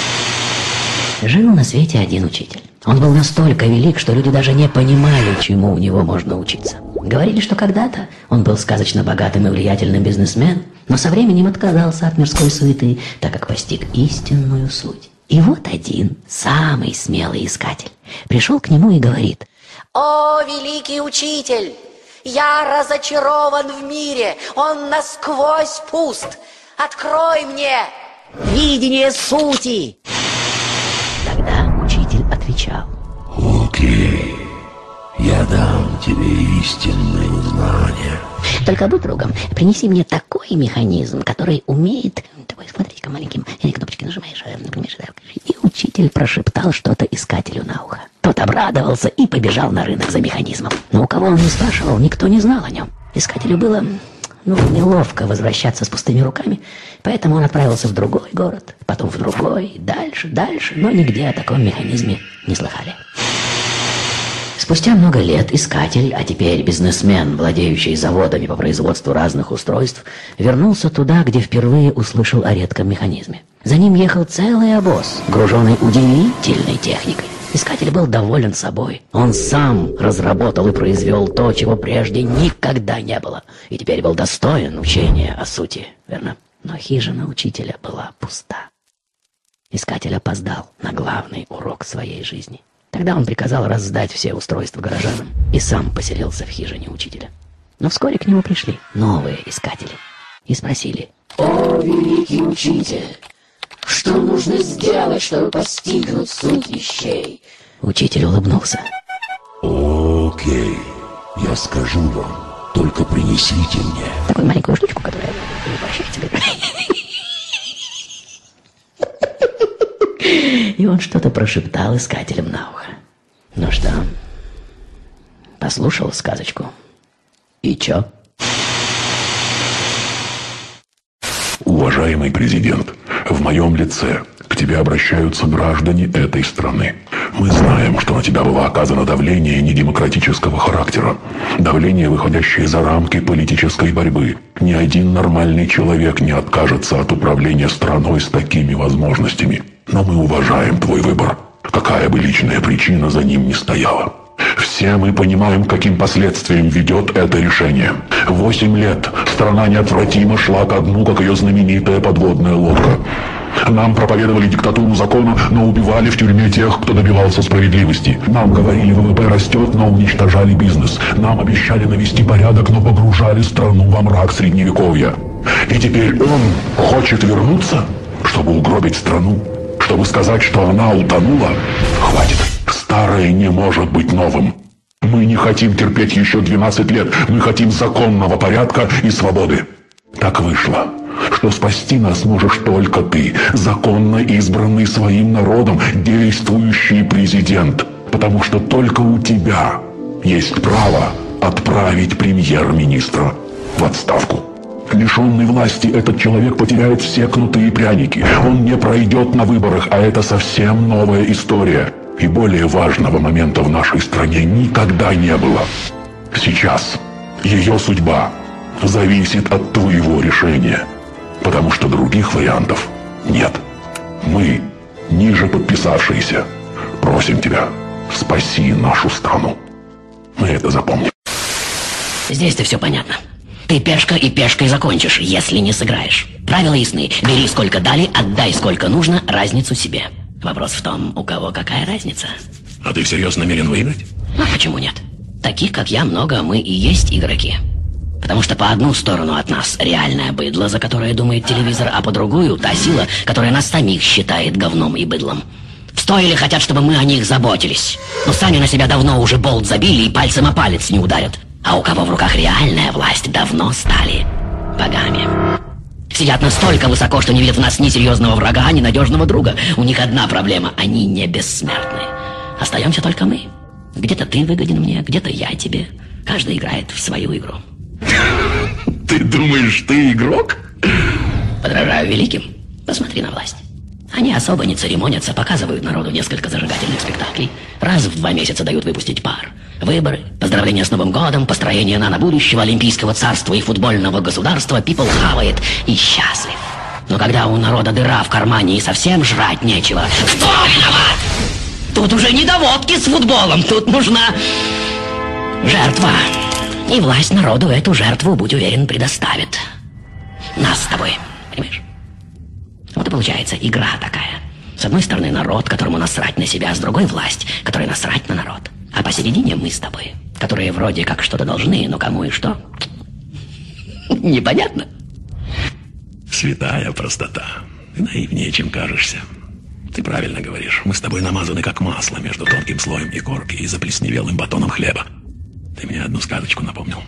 Жил на свете один учитель. Он был настолько велик, что люди даже не понимали, чему у него можно учиться. Говорили, что когда-то он был сказочно богатым и влиятельным бизнесмен, но со временем отказался от мирской суеты, так как постиг истинную суть. И вот один, самый смелый искатель, пришел к нему и говорит: «О, великий учитель! Я разочарован в мире, он насквозь пуст. Открой мне видение сути!» Тогда учитель отвечал: «Окей, я дам тебе истинные знания. Только будь другом, принеси мне такой механизм, который умеет... Давай, смотри-ка, маленьким кнопочки нажимаешь, например, и учитель прошептал что-то искателю на ухо. Тот обрадовался и побежал на рынок за механизмом. Но у кого он не спрашивал, никто не знал о нем. Искателю было, ну, неловко возвращаться с пустыми руками, поэтому он отправился в другой город, потом в другой, дальше, дальше, но нигде о таком механизме не слыхали. Спустя много лет искатель, а теперь бизнесмен, владеющий заводами по производству разных устройств, вернулся туда, где впервые услышал о редком механизме. За ним ехал целый обоз, груженный удивительной техникой. Искатель был доволен собой. Он сам разработал и произвел то, чего прежде никогда не было, и теперь был достоин учения о сути, верно? Но хижина учителя была пуста. Искатель опоздал на главный урок своей жизни. Тогда он приказал раздать все устройства горожанам и сам поселился в хижине учителя. Но вскоре к нему пришли новые искатели и спросили: «О, великий учитель, что нужно сделать, чтобы постигнуть суть вещей?» Учитель улыбнулся. Окей, я скажу вам, только принесите мне такую маленькую штучку, которая вращается. И он что-то прошептал искателям на ухо. Ну что, послушал сказочку? И чё? Уважаемый президент, в моем лице к тебе обращаются граждане этой страны. Мы знаем, что на тебя было оказано давление недемократического характера. Давление, выходящее за рамки политической борьбы. Ни один нормальный человек не откажется от управления страной с такими возможностями. Но мы уважаем твой выбор, какая бы личная причина за ним ни стояла. Все мы понимаем, каким последствиям ведет это решение. Восемь лет страна неотвратимо шла ко дну, как ее знаменитая подводная лодка. Нам проповедовали диктатуру закона, но убивали в тюрьме тех, кто добивался справедливости. Нам говорили, ВВП растет, но уничтожали бизнес. Нам обещали навести порядок, но погружали страну во мрак средневековья. И теперь он хочет вернуться, чтобы угробить страну, чтобы сказать, что она утонула. Хватит. Старое не может быть новым. Мы не хотим терпеть еще двенадцать лет. Мы хотим законного порядка и свободы. Так вышло, что спасти нас можешь только ты, законно избранный своим народом, действующий президент. Потому что только у тебя есть право отправить премьер-министра в отставку. Лишенный власти, этот человек потеряет все кнуты и пряники. Он не пройдет на выборах, а это совсем новая история. И более важного момента в нашей стране никогда не было. Сейчас ее судьба зависит от твоего решения, потому что других вариантов нет. Мы, ниже подписавшиеся, просим тебя, спаси нашу страну. Мы это запомним. Здесь-то все понятно. Ты пешка и пешкой закончишь, если не сыграешь. Правила ясны. Бери сколько дали, отдай сколько нужно, разницу себе. Вопрос в том, у кого какая разница. А ты всерьез намерен выиграть? А почему нет? Таких, как я, много, мы и есть игроки. Потому что по одну сторону от нас реальное быдло, за которое думает телевизор, а по другую та сила, которая нас самих считает говном и быдлом. В стойле хотят, чтобы мы о них заботились. Но сами на себя давно уже болт забили и пальцем о палец не ударят. А у кого в руках реальная власть, давно стали богами. Сидят настолько высоко, что не видят в нас ни серьезного врага, ни надежного друга. У них одна проблема – они не бессмертны. Остаемся только мы. Где-то ты выгоден мне, где-то я тебе. Каждый играет в свою игру. Ты думаешь, ты игрок? Подражаю великим. Посмотри на власть. Они особо не церемонятся, показывают народу несколько зажигательных спектаклей. Раз в два месяца дают выпустить пар. Выборы, поздравления с Новым годом, построение нано-будущего, олимпийского царства и футбольного государства. People хавает и счастлив. Но когда у народа дыра в кармане и совсем жрать нечего, кто виноват? Тут уже не до водки с футболом, тут нужна жертва. И власть народу эту жертву, будь уверен, предоставит. Нас с тобой, понимаешь? Вот и получается игра такая. С одной стороны народ, которому насрать на себя, с другой власть, которой насрать на народ. А посередине мы с тобой, которые вроде как что-то должны, но кому и что? Непонятно. Святая простота. Ты наивнее, чем кажешься. Ты правильно говоришь. Мы с тобой намазаны как масло между тонким слоем икорки и заплесневелым батоном хлеба. Ты мне одну сказочку напомнил.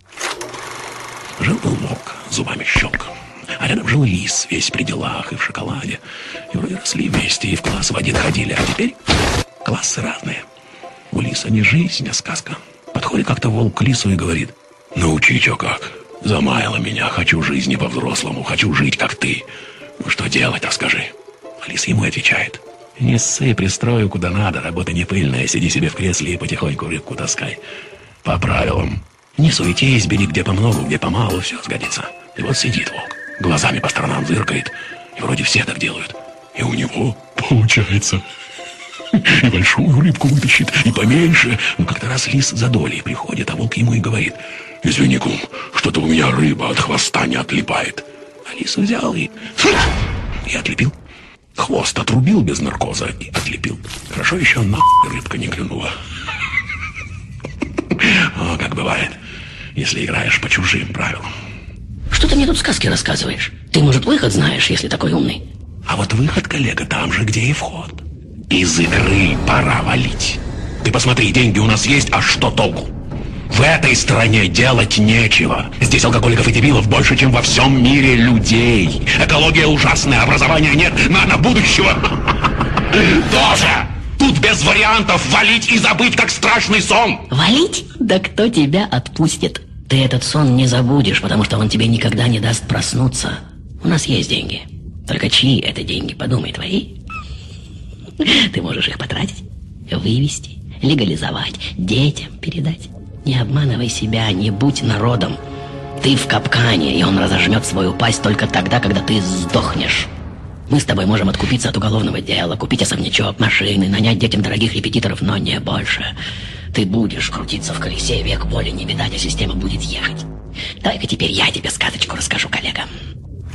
Жил-был волк, зубами щелк. А рядом жил лис, весь при делах и в шоколаде. И вроде росли вместе, и в класс в один ходили. А теперь классы разные. У лиса не жизнь, а сказка. Подходит как-то волк к лису и говорит: научи, чё как. Замаяло меня, хочу жизни по-взрослому, хочу жить, как ты. Ну что делать, расскажи. А лис ему отвечает: не ссы, пристрою куда надо, работа не пыльная, сиди себе в кресле и потихоньку рыбку таскай. По правилам. Не суетись, бери где помногу, где помалу, все сгодится. И вот сидит волк, глазами по сторонам зыркает, и вроде все так делают. И у него получается. И большую рыбку вытащит, и поменьше. Но как-то раз лис за долей приходит, а волк ему и говорит: извини, кум, что-то у меня рыба от хвоста не отлипает. А лис взял и... и отлепил. Хвост отрубил без наркоза и отлепил. Хорошо еще нахуй рыбка не клюнула. О, как бывает, если играешь по чужим правилам. Что ты мне тут сказки рассказываешь? Ты, может, выход знаешь, если такой умный? А вот выход, коллега, там же, где и вход. Из игры пора валить. Ты посмотри, деньги у нас есть, а что толку? В этой стране делать нечего. Здесь алкоголиков и дебилов больше, чем во всем мире людей. Экология ужасная, образования нет, надо будущего. Тоже. Тут без вариантов валить и забыть, как страшный сон. Валить? Да кто тебя отпустит? Ты этот сон не забудешь, потому что он тебе никогда не даст проснуться. У нас есть деньги. Только чьи это деньги, подумай, твои? Ты можешь их потратить, вывести, легализовать, детям передать. Не обманывай себя, не будь народом. Ты в капкане, и он разожмет свою пасть только тогда, когда ты сдохнешь. Мы с тобой можем откупиться от уголовного дела, купить особнячок, машины, нанять детям дорогих репетиторов, но не больше. Ты будешь крутиться в колесе, век боли не видать, а система будет ехать. Дай-ка теперь я тебе сказочку расскажу, коллега.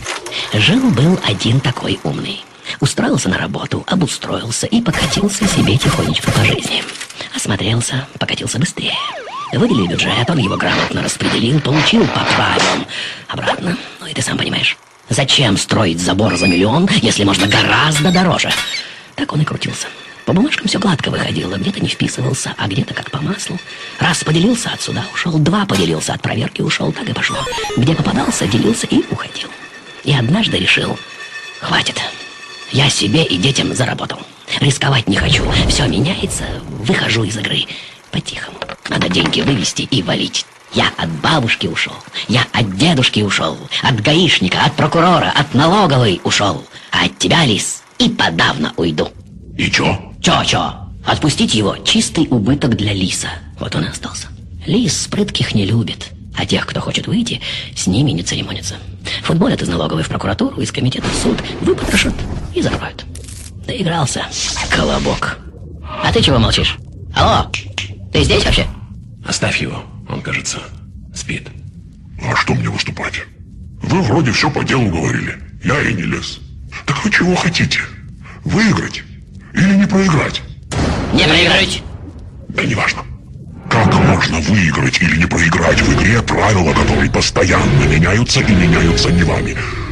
Жил-был один такой умный. Устроился на работу, обустроился и покатился себе тихонечко по жизни. Осмотрелся, покатился быстрее. Выделили бюджет, он его грамотно распределил, получил по правилам. Обратно, ну и ты сам понимаешь. Зачем строить забор за миллион, если можно гораздо дороже? Так он и крутился. По бумажкам все гладко выходило, где-то не вписывался, а где-то как по маслу. Раз поделился, от суда ушел, два поделился, от проверки ушел, так и пошло. Где попадался, делился и уходил. И однажды решил, хватит, я себе и детям заработал. Рисковать не хочу, все меняется, выхожу из игры. По-тихому, надо деньги вывести и валить. Я от бабушки ушел, я от дедушки ушел, от гаишника, от прокурора, от налоговой ушел. А от тебя, лис, и подавно уйду. И чё? Чё-чё? Отпустить его — чистый убыток для лиса. Вот он и остался. Лис прытких не любит, а тех, кто хочет выйти, с ними не церемонится. Футболят из налоговой в прокуратуру, из комитета в суд, выпотрошат и закроют. Доигрался, колобок. А ты чего молчишь? Алло, ты здесь вообще? Оставь его, он, кажется, спит. А что мне выступать? Вы вроде все по делу говорили. Я и не лез. Так вы чего хотите? Выиграть? Или не проиграть? Не проиграть. Да неважно. Как можно выиграть или не проиграть в игре, правила которой постоянно меняются и меняются не вами?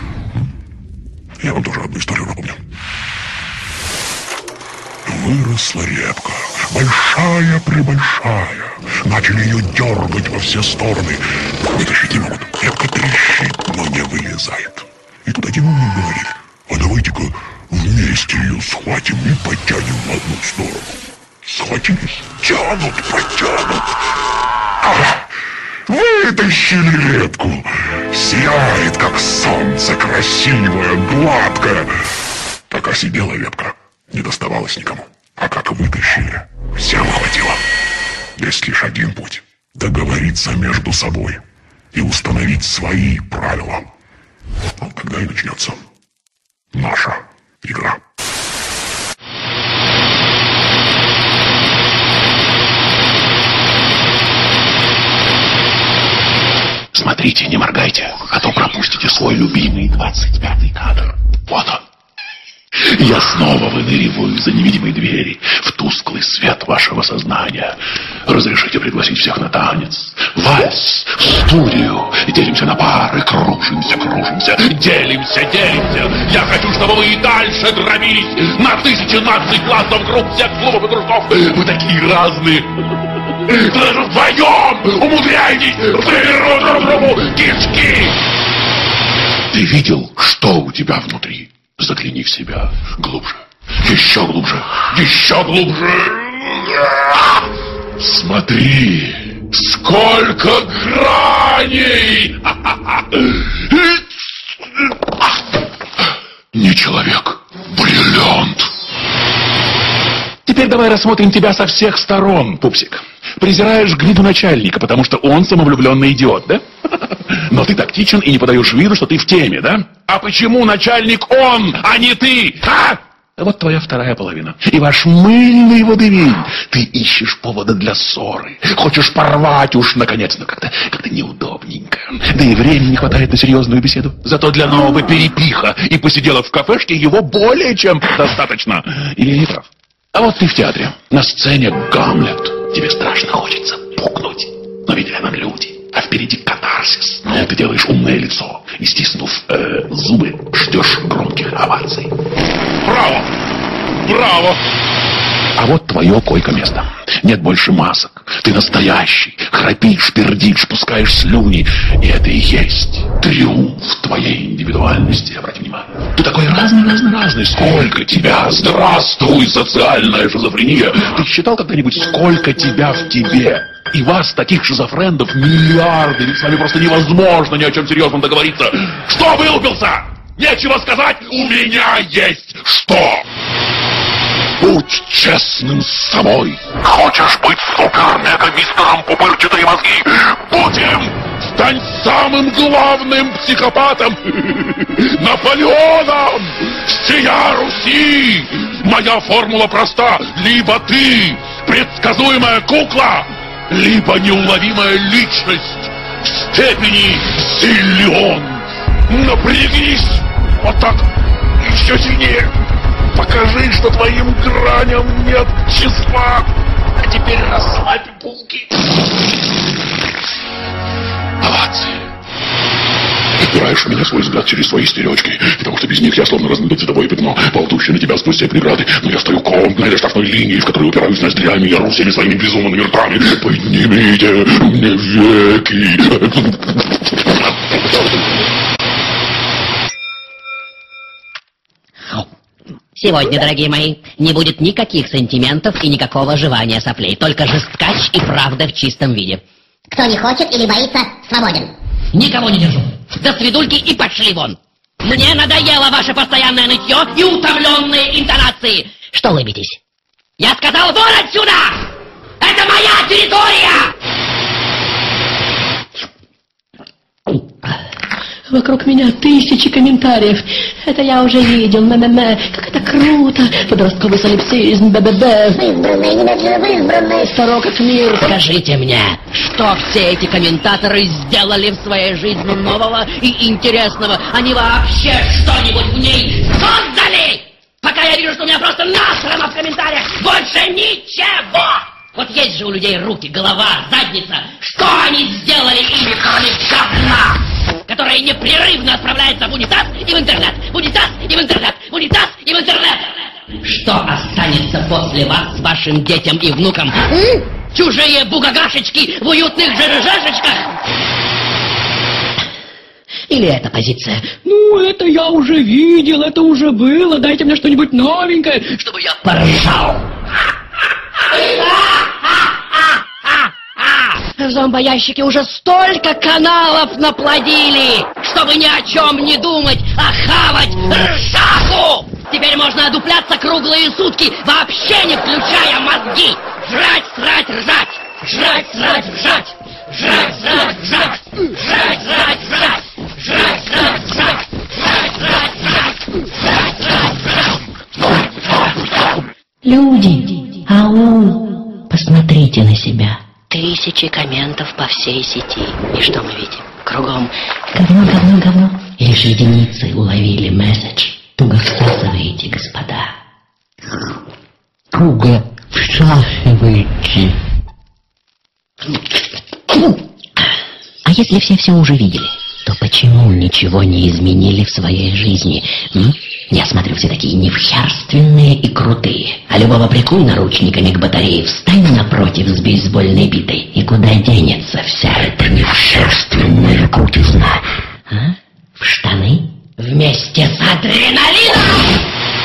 Я вам тоже одну историю напомню. Выросла репка, большая-пребольшая. Начали ее дергать во все стороны. Вытащить не могут. Репка трещит, но не вылезает. И тут один умный говорит: а давайте-ка вместе ее схватим и подтянем в одну сторону. Схватились, тянут, подтянут. А, вытащили репку. Сияет, как солнце, красивая, гладкая. Пока сидела репка, не доставалось никому. А как вытащили, всем хватило. Есть лишь один путь — договориться между собой и установить свои правила. Вот тогда и начнется наша игра. Смотрите, не моргайте, а то пропустите свой любимый двадцать пятый кадр. Вот он. Я снова выныриваю за невидимой двери в тусклый свет вашего сознания. Разрешите пригласить всех на танец, вальс, в студию. Делимся на пары, кружимся, кружимся, делимся, делимся. Я хочу, чтобы вы и дальше дробились на тысячи наций, классов, групп, всех клубов и кружков. Вы такие разные. Вы даже вдвоем умудряетесь вывернуть друг другу кишки. Ты видел, что у тебя внутри? Загляни в себя глубже, еще глубже, еще глубже. Смотри, сколько граней! Не человек, бриллиант. Теперь давай рассмотрим тебя со всех сторон, пупсик. Презираешь гниду начальника, потому что он самовлюбленный идиот, да? Но ты тактичен и не подаешь виду, что ты в теме, да? А почему начальник он, а не ты? А? Вот твоя вторая половина. И ваш мыльный водевиль. Ты ищешь повода для ссоры. Хочешь порвать уж, наконец, но как-то как-то неудобненько. Да и времени не хватает на серьезную беседу. Зато для нового перепиха и посиделок в кафешке его более чем достаточно. Или я не прав? А вот ты в театре. На сцене Гамлет. Тебе страшно хочется пукнуть. Но ведь рядом люди. А впереди катарсис. Ты делаешь умное лицо и, стиснув э, зубы, ждешь громких оваций. Браво! Браво! А вот твое койко-место. Нет больше масок. Ты настоящий. Храпишь, пердишь, пускаешь слюни. И это и есть триумф твоей индивидуальности. Обрати внимание. Ты такой разный-разный-разный. Сколько тебя? Здравствуй, социальная шизофрения. Ты считал когда-нибудь, сколько тебя в тебе? И вас, таких шизофрендов, миллиарды. Ведь с вами просто невозможно ни о чем серьезном договориться. Что вылупился? Нечего сказать? У меня есть что? Будь честным с собой. Хочешь быть супер-мега-мистером пупырчатые мозги? Будем! Стань самым главным психопатом! Наполеоном! Всея Руси! Моя формула проста. Либо ты предсказуемая кукла, либо неуловимая личность в степени зиллион. Напрягись Вот так. Еще сильнее. Покажи, что твоим граням нет числа. А теперь расслабь булки. Овации. Ты упираешь в меня свой взгляд через свои стеречки, потому что без них я словно размытое цветовое пятно, ползущее на тебя сквозь все преграды. Но я стою комнатной или штрафной линией, в которой упираюсь ноздрями и ору всеми своими безумными ртами. Поднимите мне веки. Сегодня, дорогие мои, не будет никаких сантиментов и никакого жевания соплей, только жесткач и правда в чистом виде. Кто не хочет или боится, свободен. Никого не держу. До свидульки и пошли вон. Мне надоело ваше постоянное нытье и утомленные интонации. Что улыбитесь? Я сказал, вон отсюда! Это моя территория! Вокруг меня тысячи комментариев. Это я уже видел. Мэ-мэ-мэ. Как это круто. Подростковый солипсизм. Бе-бе-бе. Избранный, немедленно избранный. Старо как мир. Скажите мне, что все эти комментаторы сделали в своей жизни нового и интересного? Они вообще что-нибудь в ней создали? Пока я вижу, что у меня просто насрано в комментариях. Больше ничего. Вот есть же у людей руки, голова, задница. Что они сделали ими, кроме говна, которое непрерывно отправляется в унитаз и в интернет, в унитаз и в интернет, в унитаз и в интернет? Что останется после вас с вашим детям и внукам? М? Чужие бугагашечки в уютных жережешечках? Или эта позиция? Ну, это я уже видел, это уже было, дайте мне что-нибудь новенькое, чтобы я поржал. В зомбоящике уже столько каналов наплодили, чтобы ни о чем не думать, а хавать ржаку! Теперь можно одупляться круглые сутки, вообще не включая мозги. Жрать, срать, ржать. Жрать, срать, ржать. Жрать, срать, ржать. Жрать, срать, ржать. Жрать, срать, ржать. Жрать, срать, ржать. Жрать, срать, ржать. Люди, ау, посмотрите на себя. Тысячи комментов по всей сети. И что мы видим? Кругом говно, говно, говно. Лишь единицы уловили месседж. Туго всасываете, господа. Туго всасываете. А если все все уже видели, то почему ничего не изменили в своей жизни? М? Я смотрю, все такие невхерственные и крутые. А любого прикуй наручниками к батарее, встань напротив с бейсбольной битой. И куда денется вся эта невхерственная крутизна? А? В штаны? Вместе с адреналином!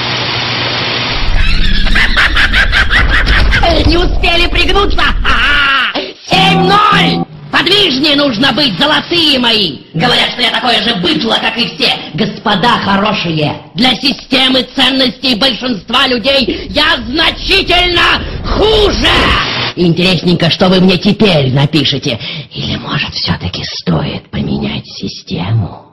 Не успели пригнуться? семь ноль! Подвижнее нужно быть, золотые мои! Говорят, что я такое же быдло, как и все. Господа хорошие, для системы ценностей большинства людей я значительно хуже! Интересненько, что вы мне теперь напишете. Или, может, все-таки стоит поменять систему?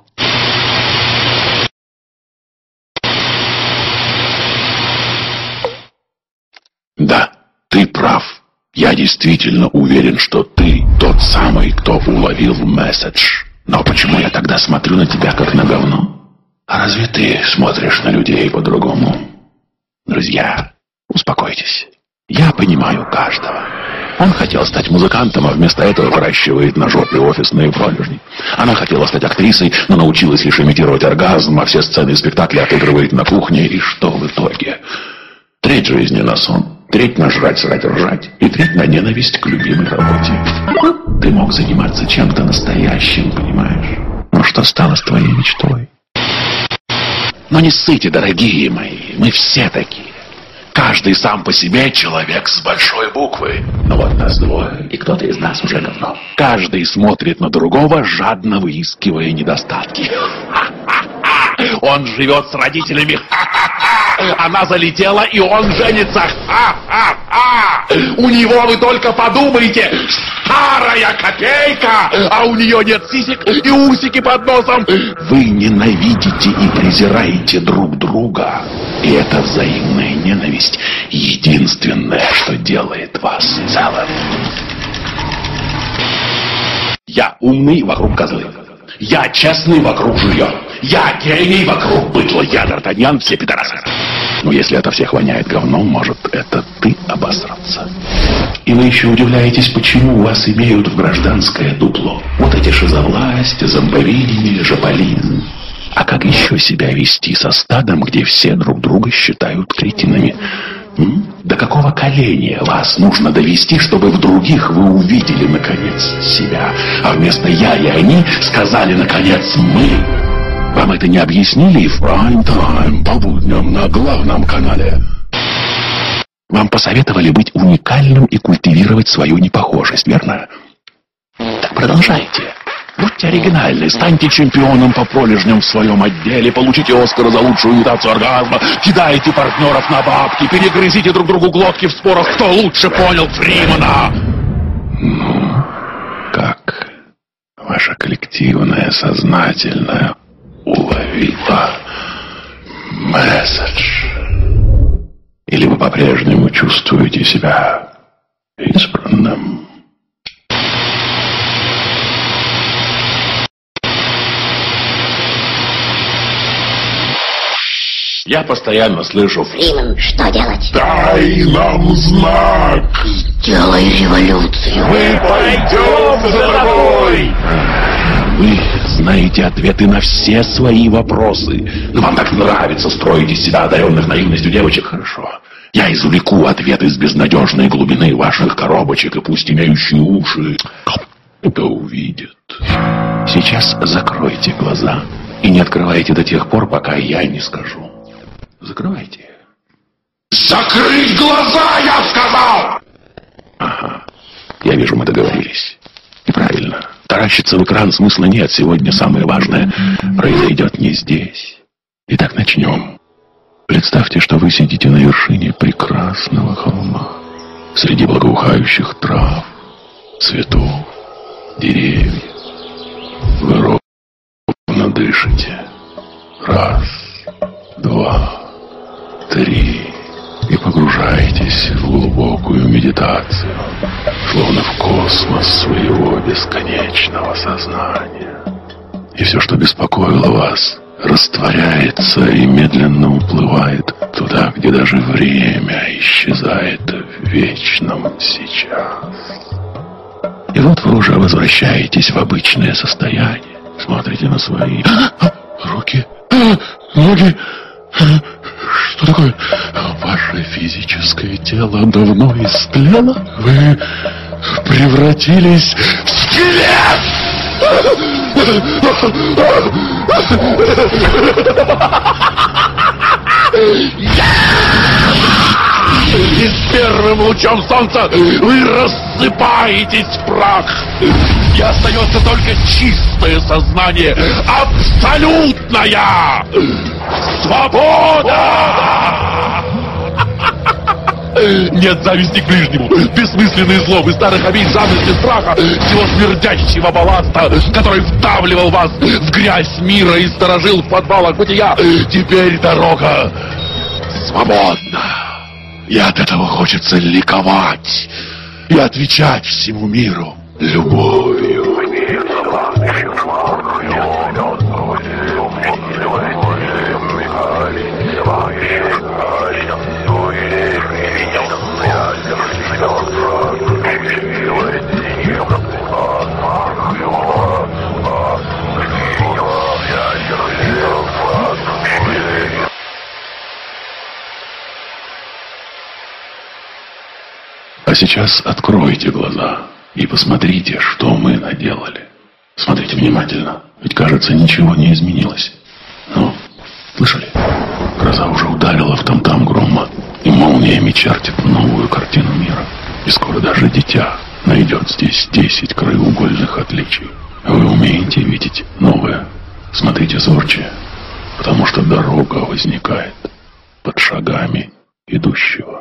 Да, ты прав. Я действительно уверен, что ты тот самый, кто уловил месседж. Но почему я тогда смотрю на тебя, как на говно? А разве ты смотришь на людей по-другому? Друзья, успокойтесь. Я понимаю каждого. Он хотел стать музыкантом, а вместо этого выращивает на жопе офисные пролежни. Она хотела стать актрисой, но научилась лишь имитировать оргазм, а все сцены и спектакли отыгрывает на кухне. И что в итоге? Треть жизни на сон. Треть на жрать, срать, ржать, и треть на ненависть к любимой работе. Ты мог заниматься чем-то настоящим, понимаешь? Но что стало с твоей мечтой? Но не ссыте, дорогие мои, мы все такие. Каждый сам по себе человек с большой буквы. Но вот нас двое, и кто-то из нас уже говно. Каждый смотрит на другого, жадно выискивая недостатки. Он живет с родителями. Она залетела, и он женится. Ха-ха-ха! У него, вы только подумайте, старая копейка, а у нее нет сисек и усики под носом. Вы ненавидите и презираете друг друга. И эта взаимная ненависть единственное, что делает вас целым. Я умный, вокруг козлы. Я честный вокруг жилья. Я гений вокруг быдла. Я Д'Артаньян, все пидорасы. Но если это всех воняет говном, может, это ты обосраться. И вы еще удивляетесь, почему вас имеют в гражданское дупло. Вот эти шизовласть, зомбовидение, жополизм. А как еще себя вести со стадом, где все друг друга считают кретинами? М? До какого коленя вас нужно довести, чтобы в других вы увидели, наконец, себя? А вместо «я» и «они» сказали, наконец, «мы». Вам это не объяснили в прайм-тайм по будням на главном канале? Вам посоветовали быть уникальным и культивировать свою непохожесть, верно? Так продолжайте. Будьте оригинальны, станьте чемпионом по пролежням в своем отделе, получите Оскара за лучшую имитацию оргазма, кидайте партнеров на бабки, перегрызите друг другу глотки в спорах, кто лучше понял Фримана. Ну, как ваша коллективная, сознательная уловила месседж? Или вы по-прежнему чувствуете себя избранным? Я постоянно слышу: Фриман, что делать? Дай нам знак! Делай революцию. Мы пойдем за тобой! Вы знаете ответы на все свои вопросы. Но вам так нравится строить из себя одаренных наивностью девочек. Хорошо. Я извлеку ответ из безнадежной глубины ваших коробочек, и пусть имеющие уши это увидят. Сейчас закройте глаза и не открывайте до тех пор, пока я не скажу. Закрывайте. Закрыть глаза, я сказал! Ага. Я вижу, мы договорились. И правильно. Таращиться в экран смысла нет. Сегодня самое важное произойдет не здесь. Итак, начнем. Представьте, что вы сидите на вершине прекрасного холма. Среди благоухающих трав, цветов, деревьев. Вы ровно дышите. Раз, два, три. И погружаетесь в глубокую медитацию, словно в космос своего бесконечного сознания. И все, что беспокоило вас, растворяется и медленно уплывает туда, где даже время исчезает в вечном сейчас. И вот вы уже возвращаетесь в обычное состояние. Смотрите на свои руки, ноги. Что такое? Ваше физическое тело давно истлело? Вы превратились в скелет! И с первым лучом солнца вы рассыпаетесь в прах. И остается только чистое сознание, абсолютная свобода! Нет зависти к ближнему, бессмысленные злобы, старых обид, замыслы, страха, всего смердящего балласта, который вдавливал вас в грязь мира и сторожил в подвалах бытия. Теперь дорога свободна. И от этого хочется ликовать и отвечать всему миру любовью. А сейчас откройте глаза и посмотрите, что мы наделали. Смотрите внимательно, ведь, кажется, ничего не изменилось. Ну, слышали? Гроза уже ударила в там-там грома, и молниями чертит новую картину мира. И скоро даже дитя найдет здесь десять краеугольных отличий. Вы умеете видеть новое. Смотрите зорче, потому что дорога возникает под шагами идущего.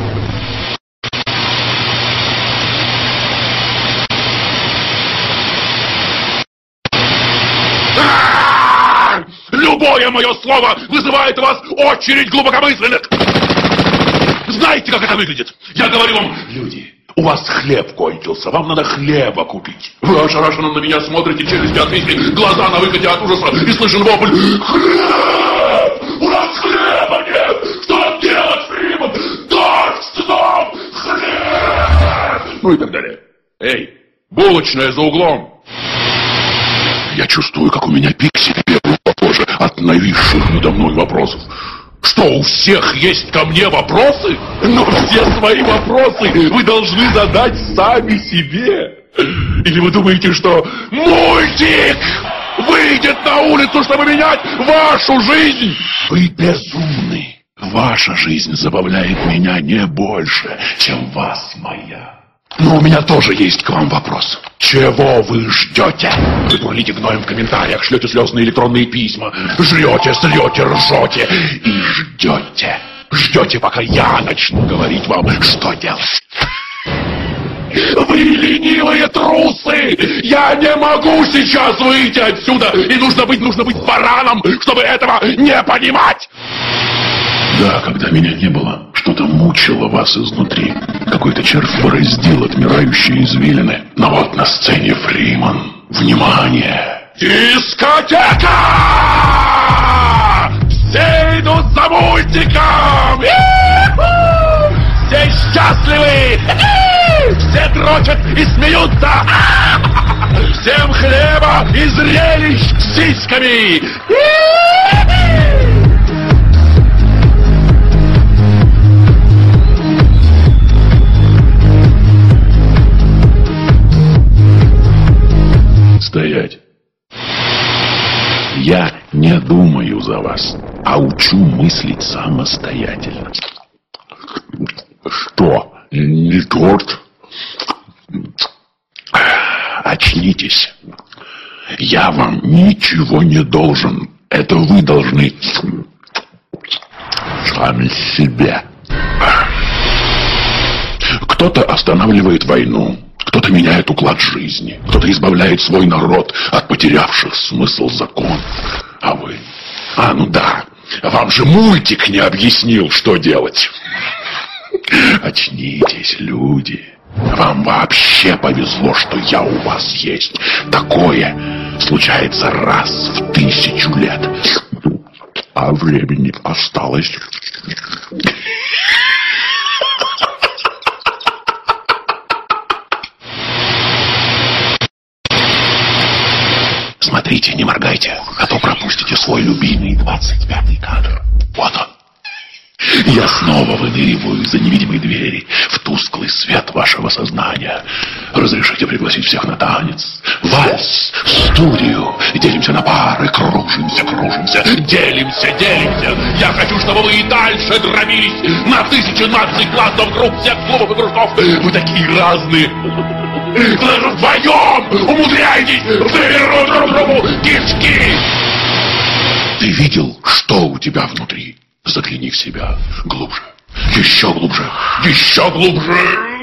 Любое мое слово вызывает у вас очередь глубокомысленных. Знаете, как это выглядит? Я говорю вам, люди, У вас хлеб кончился, вам надо хлеба купить. Вы ошарашенно на меня смотрите, челюсти отвисли, глаза на выкате от ужаса, и слышен вопль: хлеб! У нас хлеба нет! Что делать, Фриман? Дождь, снов, хлеб! Ну и так далее. Эй, булочная за углом! Я чувствую, как у меня пиксель бегают по коже от нависших надо мной вопросов. Что, у всех есть ко мне вопросы? Но все свои вопросы вы должны задать сами себе. Или вы думаете, что мультик выйдет на улицу, чтобы менять вашу жизнь? Вы безумны. Ваша жизнь забавляет меня не больше, чем вас моя. Но у меня тоже есть к вам вопрос. Чего вы ждете? Вы бурлите гноем в комментариях, шлете слезные электронные письма, жрете, срете, ржете и ждете. Ждете, пока я начну говорить вам, что делать. Вы ленивые трусы! Я не могу сейчас выйти отсюда! И нужно быть, нужно быть бараном, чтобы этого не понимать! Да, когда меня не было, что-то мучило вас изнутри. Какой-то червь бороздил отмирающие извилины. Но вот на сцене Фриман. Внимание! Дискотека! Все идут за мультиком! И-ху! Все счастливы! И-ху! Все дрочат и смеются! Всем хлеба и зрелищ с сиськами! И-ху! Стоять. Я не думаю за вас, а учу мыслить самостоятельно. Что? Не торт? Очнитесь. Я вам ничего не должен. Это вы должны сами себе. Кто-то останавливает войну. Кто-то меняет уклад жизни, кто-то избавляет свой народ от потерявших смысл законов. А вы? А, ну да, вам же мультик не объяснил, что делать. Очнитесь, люди. Вам вообще повезло, что я у вас есть. Такое случается раз в тысячу лет. А времени осталось... Смотрите, не моргайте, а то пропустите свой любимый двадцать пятый кадр. Вот он. Я снова выныриваю из-за невидимой двери в тусклый свет вашего сознания. Разрешите пригласить всех на танец. Вальс, студию. Делимся на пары, кружимся, кружимся. Делимся, делимся. Я хочу, чтобы вы и дальше дробились на тысячи наций, классов, групп, всех клубов и кружков. Вы такие разные. Вы даже вдвоем умудряетесь вывернуть друг другу кишки. Ты видел, что у тебя внутри? Загляни в себя глубже, еще глубже, еще глубже.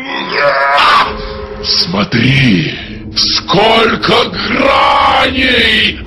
Смотри, сколько граней!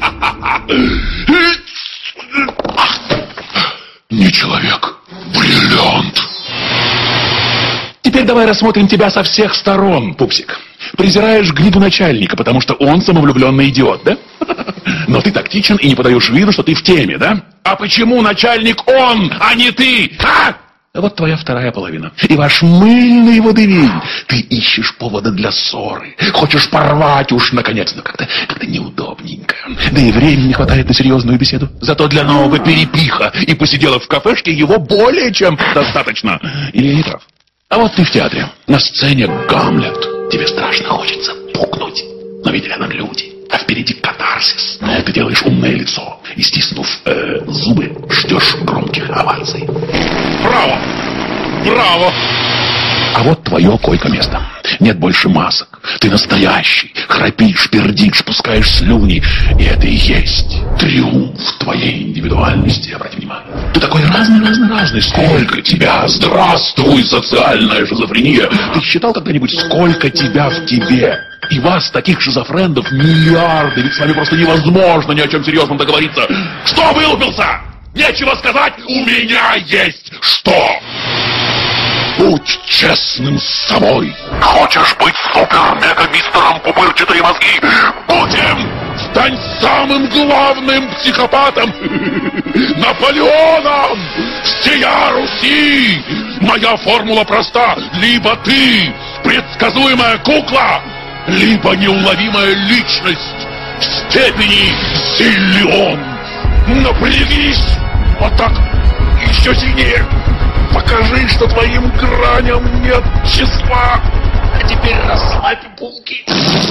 Не человек, бриллиант. Теперь давай рассмотрим тебя со всех сторон, пупсик. Презираешь гниду начальника, потому что он самовлюбленный идиот, да? Но ты тактичен и не подаешь виду, что ты в теме, да? А почему начальник он, а не ты? А? Вот твоя вторая половина. И ваш мыльный водевиль. Ты ищешь повода для ссоры. Хочешь порвать уж, наконец, но как-то как-то неудобненько. Да и времени не хватает на серьезную беседу. Зато для нового перепиха и посиделок в кафешке его более чем достаточно. Или я не прав? А вот ты в театре. На сцене Гамлет. Тебе страшно хочется пукнуть. Но ведь рядом люди. А впереди катарсис. Ты делаешь умное лицо и, стиснув э, зубы, ждешь громких оваций. Браво! Браво! А вот твое койко-место. Нет больше масок. Ты настоящий. Храпишь, пердишь, пускаешь слюни. И это и есть триумф твоей индивидуальности. Обрати внимание. Ты такой разный-разный-разный. Сколько тебя? Здравствуй, социальная шизофрения. Ты считал когда-нибудь, сколько тебя в тебе? И вас, таких шизофрендов, миллиарды. Ведь с вами просто невозможно ни о чем серьезном договориться. Что вылупился? Нечего сказать? У меня есть что? Будь честным с собой. Хочешь быть супер-мега-мистером пупырчатые мозги? Будем! Стань самым главным психопатом, Наполеоном всея Руси. Моя формула проста. Либо ты предсказуемая кукла, либо неуловимая личность в степени силен. Напрягись! Вот так! Еще сильнее! Покажи, что твоим граням нет числа! А теперь расслабь булки!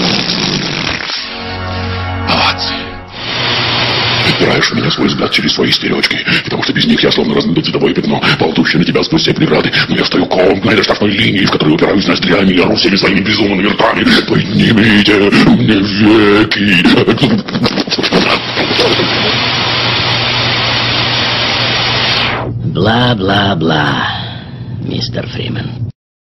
Овации! Ты впираешь в меня свой взгляд через свои стереочки, потому что без них я словно размытое цветовое пятно, ползущее на тебя сквозь все преграды. Но я стою ком на этой штрафной линии, в которой упираюсь ноздрями и ору всеми своими безумными ртами. Поднимите мне веки! Бла-бла-бла, мистер Фримен.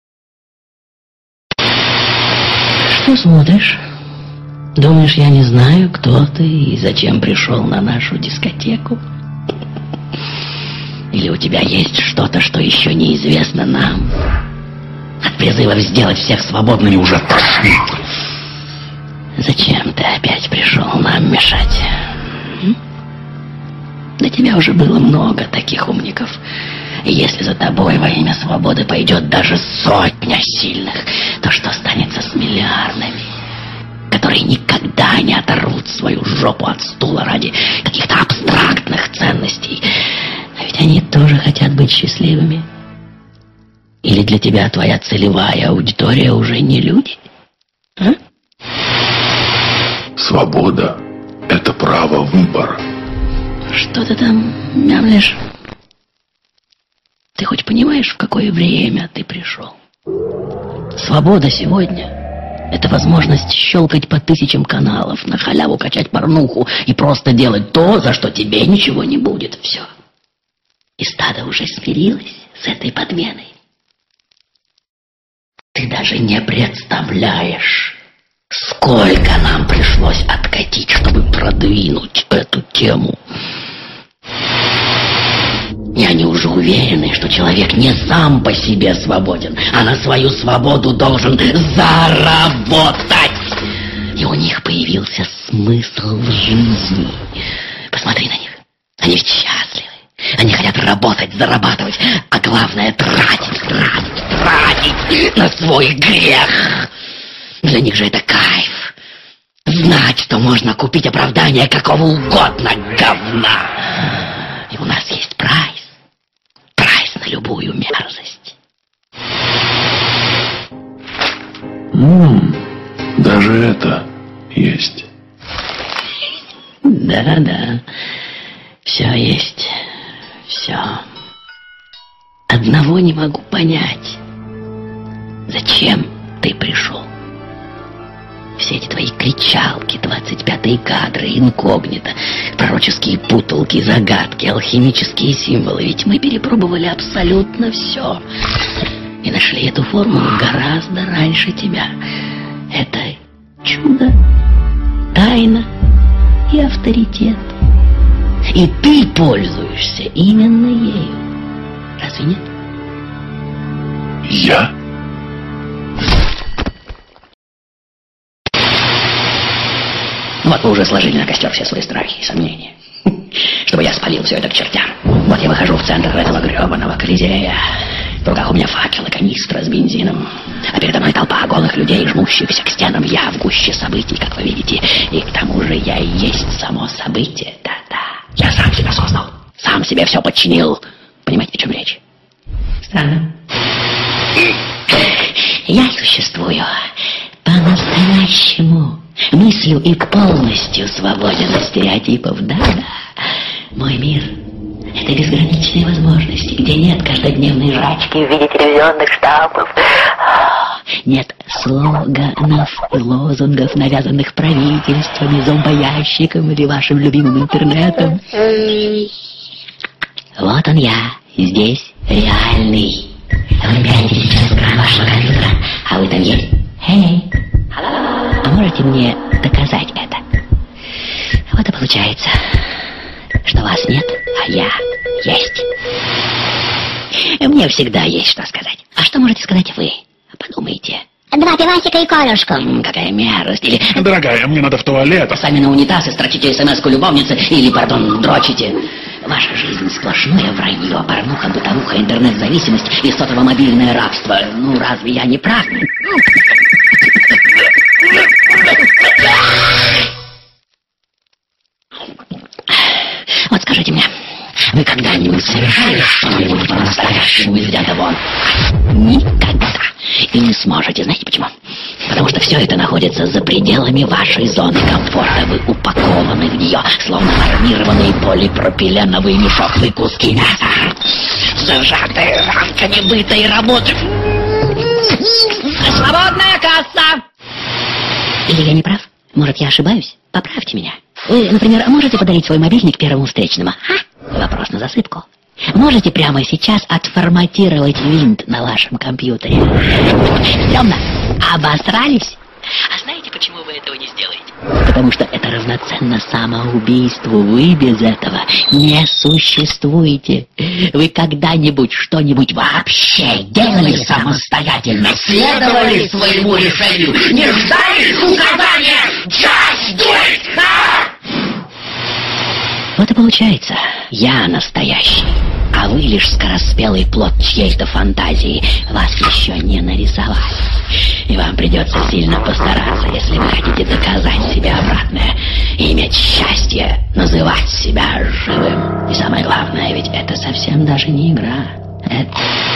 Что смотришь? Думаешь, я не знаю, кто ты и зачем пришел на нашу дискотеку? Или у тебя есть что-то, что еще неизвестно нам? От призывов сделать всех свободными уже тошнит. Зачем ты опять пришел нам мешать? М? До тебя уже было много таких умников. И если за тобой во имя свободы пойдет даже сотня сильных, то что станется с миллиардами, которые никогда не оторвут свою жопу от стула ради каких-то абстрактных ценностей? А ведь они тоже хотят быть счастливыми. Или для тебя твоя целевая аудитория уже не люди? А? Свобода — это право выбора. Что ты там мямлишь? Ты хоть понимаешь, в какое время ты пришел? Свобода сегодня — это возможность щелкать по тысячам каналов, на халяву качать порнуху и просто делать то, за что тебе ничего не будет. Все. И стадо уже смирилось с этой подменой. Ты даже не представляешь, сколько нам пришлось откатить, чтобы продвинуть эту тему. И они уже уверены, что человек не сам по себе свободен, а на свою свободу должен заработать. И у них появился смысл в жизни. Посмотри на них. Они ведь счастливы. Они хотят работать, зарабатывать, а главное тратить, тратить, тратить на свой грех. Для них же это кайф. Знать, что можно купить оправдание какого угодно говна. И у нас есть прайс. Прайс на любую мерзость. Ммм, даже это есть. Да-да, все есть. Все. Одного не могу понять. Зачем ты пришел? Все эти твои кричалки, двадцать пятые кадры, инкогнито, пророческие путалки, загадки, алхимические символы. Ведь мы перепробовали абсолютно все. И нашли эту формулу гораздо раньше тебя. Это чудо, тайна и авторитет. И ты пользуешься именно ею. Разве нет? Я? Вот вы уже сложили на костер все свои страхи и сомнения. Чтобы я спалил все это к чертям. Вот я выхожу в центр этого гребаного Колизея. В руках у меня факел и канистра с бензином. А передо мной толпа голых людей, жмущихся к стенам. Я в гуще событий, как вы видите. И к тому же я и есть само событие. Да-да. Я сам себя создал. Сам себе все подчинил. Понимаете, о чем речь? Странно. Я существую по-настоящему. Мыслю и полностью свободен от стереотипов. Да-да. Мой мир — это безграничные возможности, где нет каждодневной жрачки в виде телевизионных штампов. Нет слоганов и лозунгов, навязанных правительствами, зомбоящиком или вашим любимым интернетом. Вот он я, здесь, реальный. Вы пялитесь через экран вашего компьютера, а вы там есть? Эй, а можете мне доказать это? Вот и получается, что вас нет, а я есть. Мне всегда есть что сказать. А что можете сказать вы? Подумайте. Два пивасика и колюшку. М, какая мерзость. Или Дорогая, мне надо в туалет. сами на унитаз и строчите смс-ку любовницы, или, пардон, дрочите. Ваша жизнь сплошное вранье, порнуха, бытовуха, интернет-зависимость и сотово-мобильное рабство. Ну, разве я не прав? Вот скажите мне, вы когда-нибудь совершали что-нибудь по-настоящему из ряда вон? Никогда. И не сможете. Знаете почему? Потому что все это находится за пределами вашей зоны комфорта. Вы упакованы в нее, словно армированные полипропиленовые мешковые куски мяса, зажатые рамками бытой работы. Свободная касса! Или я не прав? Может, я ошибаюсь? Поправьте меня. Вы, например, можете подарить свой мобильник первому встречному? А? Вопрос на засыпку. Можете прямо сейчас отформатировать винт на вашем компьютере? Стрёмно? Обосрались? А знаете, почему вы этого не сделаете? Потому что это равноценно самоубийству. Вы без этого не существуете. Вы когда-нибудь что-нибудь вообще делали самостоятельно? Следовали своему решению? Не ждали указания? Just do it! А? Вот и получается, я настоящий, а вы лишь скороспелый плод чьей-то фантазии. Вас еще не нарисовали. И вам придется сильно постараться, если вы хотите доказать себе обратное и иметь счастье называть себя живым. И самое главное, ведь это совсем даже не игра. Это...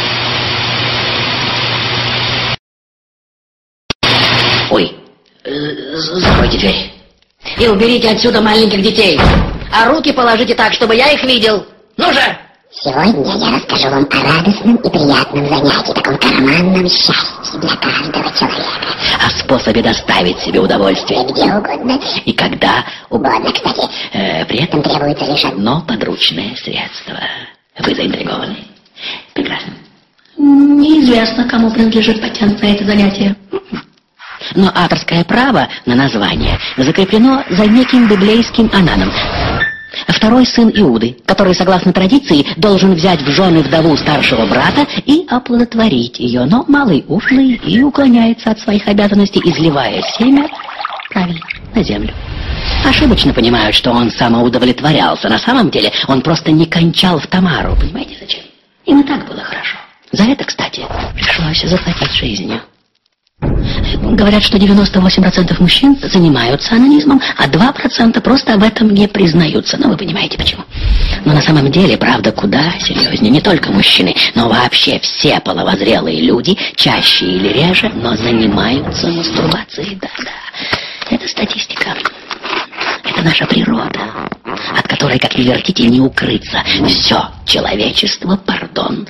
Ой, э, закройте дверь. И уберите отсюда маленьких детей. А руки положите так, чтобы я их видел. Ну же! Сегодня я расскажу вам о радостном и приятном занятии, таком карманном счастье для каждого человека. О способе доставить себе удовольствие. И где угодно. И когда Угодно, кстати. Э, при этом требуется лишь одно подручное средство. Вы заинтригованы? Прекрасно. Неизвестно, кому принадлежит патент на это занятие. Но авторское право на название закреплено за неким библейским Ананом. Второй сын Иуды, который, согласно традиции, должен взять в жены вдову старшего брата и оплодотворить ее. Но малый ушлый и уклоняется от своих обязанностей, изливая семя, правильно, на землю. Ошибочно понимают, что он самоудовлетворялся. На самом деле он просто не кончал в Тамару. Понимаете, зачем? Им и так было хорошо. За это, кстати, пришлось заплатить жизнью. Говорят, что девяносто восемь процентов мужчин занимаются онанизмом, а два процента просто об этом не признаются. Ну, вы понимаете, почему. Но на самом деле, правда, куда серьезнее. Не только мужчины, но вообще все половозрелые люди, чаще или реже, но занимаются мастурбацией. Да-да, это статистика. Это наша природа, от которой, как ни вертите, не укрыться. Все человечество, пардон.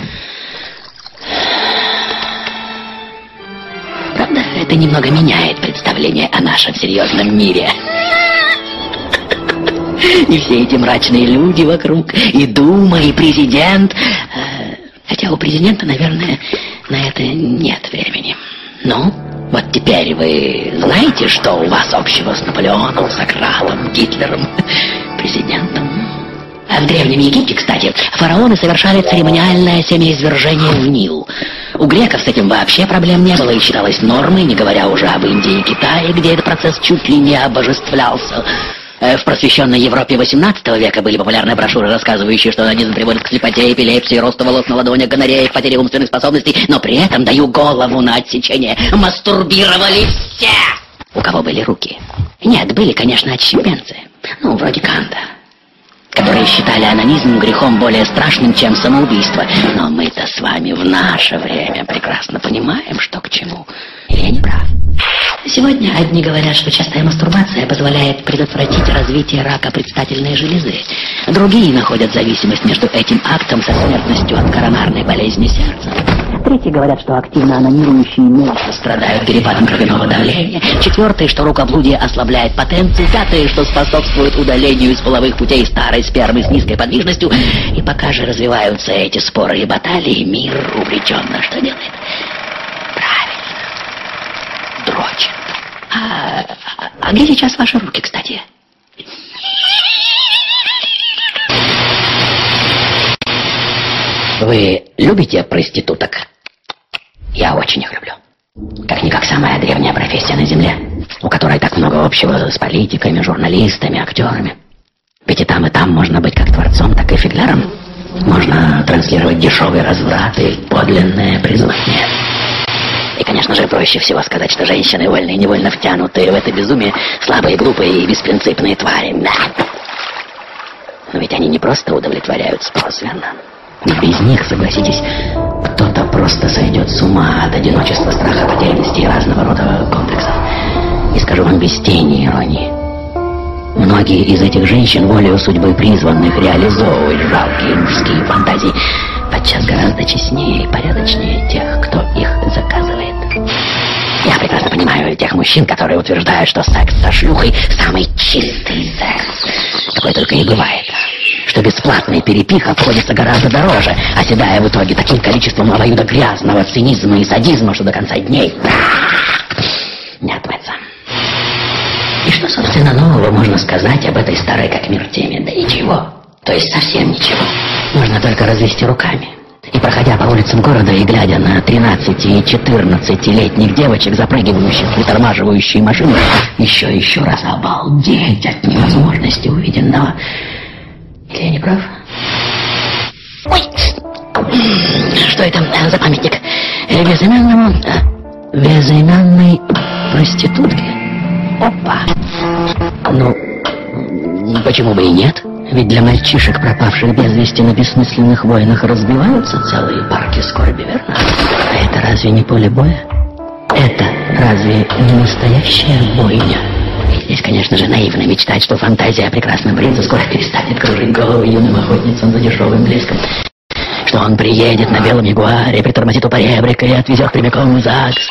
Правда, это немного меняет представление о нашем серьезном мире. И все эти мрачные люди вокруг, и Дума, и президент. Хотя у президента, наверное, на это нет времени. Ну, вот теперь вы знаете, что у вас общего с Наполеоном, Сократом, Гитлером, президентом? А в Древнем Египте, кстати, фараоны совершали церемониальное семяизвержение в Нил. У греков с этим вообще проблем не было и считалось нормой, не говоря уже об Индии и Китае, где этот процесс чуть ли не обожествлялся. В просвещенной Европе восемнадцатого века были популярны брошюры, рассказывающие, что онанизм приводит к слепоте, эпилепсии, росту волос на ладонях, гонореи, к потере умственных способностей, но при этом, даю голову на отсечение, мастурбировали все, у кого были руки. Нет, были, конечно, отщепенцы, ну, вроде Канта, которые считали онанизм грехом более страшным, чем самоубийство. Но мы-то с вами в наше время прекрасно понимаем, что к чему. Или я не прав? Сегодня одни говорят, что частая мастурбация позволяет предотвратить развитие рака предстательной железы. Другие находят зависимость между этим актом со смертностью от коронарной болезни сердца. Третьи говорят, что активно онанирующие меньше страдают перепадом кровяного давления. Четвертые, что рукоблудие ослабляет потенцию. Пятые, что способствует удалению из половых путей старой спермы с низкой подвижностью. И пока же развиваются эти споры и баталии, мир увлеченно что делает? Правильно. Дрочит. А, а, а где сейчас ваши руки, кстати? Вы любите проституток? Я очень их люблю. Как-никак самая древняя профессия на Земле, у которой так много общего с политиками, журналистами, актерами. Ведь и там, и там можно быть как творцом, так и фигляром. Можно транслировать дешевый разврат и подлинное призвание. И, конечно же, проще всего сказать, что женщины, вольно и невольно втянутые в это безумие, слабые, глупые и беспринципные твари. Да. Но ведь они не просто удовлетворяют спрос, верно? Ведь без них, согласитесь, кто-то просто сойдет с ума от одиночества, страха, потерянности и разного рода комплексов. И скажу вам без тени иронии. Многие из этих женщин, волею судьбы призванных реализовывать жалкие мужские фантазии, подчас гораздо честнее и порядочнее тех, кто их заказывает. Я прекрасно понимаю тех мужчин, которые утверждают, что секс со шлюхой самый чистый секс, какой только и бывает. Что бесплатный перепих обходится гораздо дороже, оседая в итоге таким количеством обоюдо грязного цинизма и садизма, что до конца дней не отмыться. И что, собственно, нового можно сказать об этой старой как мир теме? Да ничего. То есть совсем ничего. Можно только развести руками. И, проходя по улицам города и глядя на тринадцати- и четырнадцатилетних девочек, запрыгивающих в притормаживающие машины, еще и еще раз обалдеть от невозможности увиденного. Или я не прав? Ой! Что это за памятник? Безымянному... Безымянной проститутке? Опа! Ну, почему бы и нет? Ведь для мальчишек, пропавших без вести на бессмысленных войнах, разбиваются целые парки скорби, верно? А это разве не поле боя? Это разве не настоящая бойня? И здесь, конечно же, наивно мечтать, что фантазия о прекрасном принце скоро перестанет кружить голову юным охотницам за дешевым блеском. Что он приедет на белом ягуаре, притормозит у поребрика и отвезет прямиком в ЗАГС.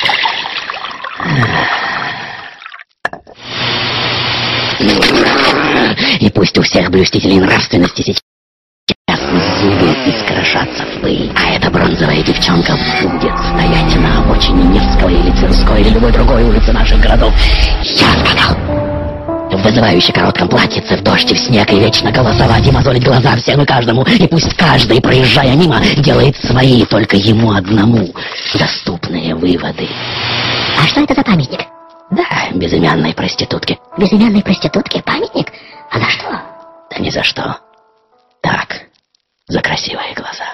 И пусть у всех блюстителей нравственности сейчас зубы искрошатся в пыль, а эта бронзовая девчонка будет стоять на обочине Невского или Тверской или любой другой улицы наших городов. Я сказал! В вызывающе коротком платьице, в дождь и в снег, и вечно голосовать и мозолить глаза всем и каждому. И пусть каждый, проезжая мимо, делает свои, только ему одному, доступные выводы. А что это за памятник? Да, безымянной проститутке. Безымянной проститутке памятник? А за что? Да ни за что. Так, за красивые глаза.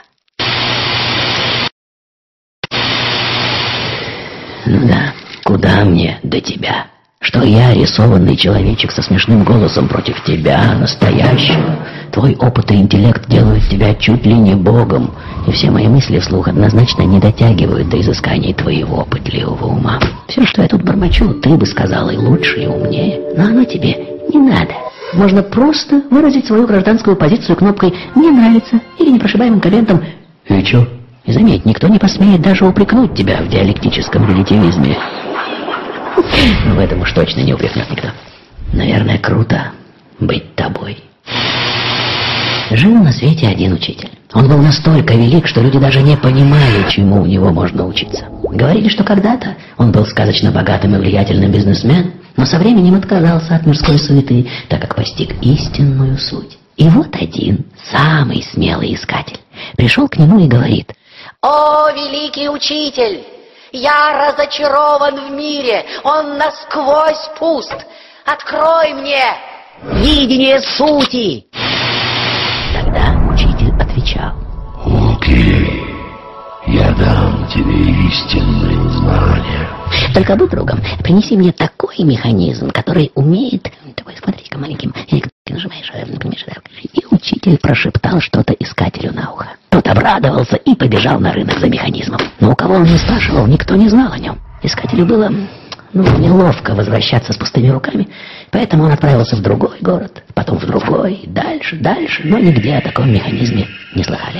Ну да, куда мне до тебя? Что я, рисованный человечек со смешным голосом против тебя, настоящего. Твой опыт и интеллект делают тебя чуть ли не богом, и все мои мысли вслух однозначно не дотягивают до изысканий твоего пытливого ума. Все, что я тут бормочу, ты бы сказала и лучше, и умнее, но оно тебе не надо. Можно просто выразить свою гражданскую позицию кнопкой «Мне нравится» или непрошибаемым комментом «И чё?» И заметь, никто не посмеет даже упрекнуть тебя в диалектическом релятивизме. В этом уж точно не упрекнет никто. Наверное, круто быть тобой. Жил на свете один учитель. Он был настолько велик, что люди даже не понимали, чему у него можно учиться. Говорили, что когда-то он был сказочно богатым и влиятельным бизнесмен, но со временем отказался от мирской суеты, так как постиг истинную суть. И вот один, самый смелый искатель, пришел к нему и говорит: «О, великий учитель! Я разочарован в мире, он насквозь пуст. Открой мне видение сути!» Тогда учитель отвечал: Окей, я дам тебе истинные знания. «Только будь другом, принеси мне такой механизм, который умеет...» Такой, смотри-ка, маленьким, и нажимаешь, например, и учитель прошептал что-то искателю на ухо. Тот обрадовался и побежал на рынок за механизмом. Но у кого он не спрашивал, никто не знал о нем. Искателю было, ну, неловко возвращаться с пустыми руками, поэтому он отправился в другой город, потом в другой, дальше, дальше, но нигде о таком механизме не слыхали.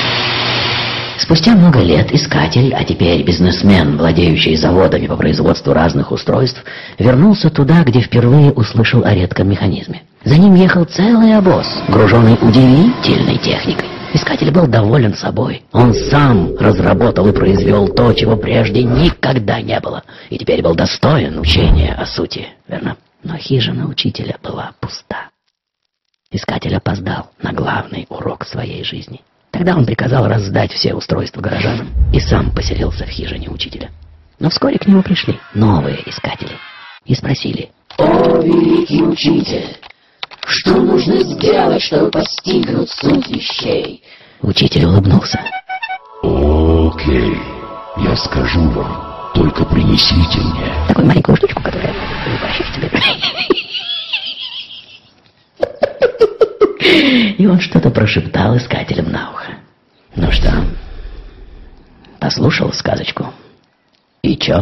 Спустя много лет искатель, а теперь бизнесмен, владеющий заводами по производству разных устройств, вернулся туда, где впервые услышал о редком механизме. За ним ехал целый обоз, груженный удивительной техникой. Искатель был доволен собой. Он сам разработал и произвел то, чего прежде никогда не было, и теперь был достоин учения о сути, верно? Но хижина учителя была пуста. Искатель опоздал на главный урок своей жизни. Тогда он приказал раздать все устройства горожанам и сам поселился в хижине учителя. Но вскоре к нему пришли новые искатели и спросили: «О, великий учитель, что нужно сделать, чтобы постигнуть суть вещей?» Учитель улыбнулся. Окей, я скажу вам, только принесите мне такую маленькую штучку, которая вы пощупите. И он что-то прошептал искателям на ухо. Ну что, послушал сказочку? И чё?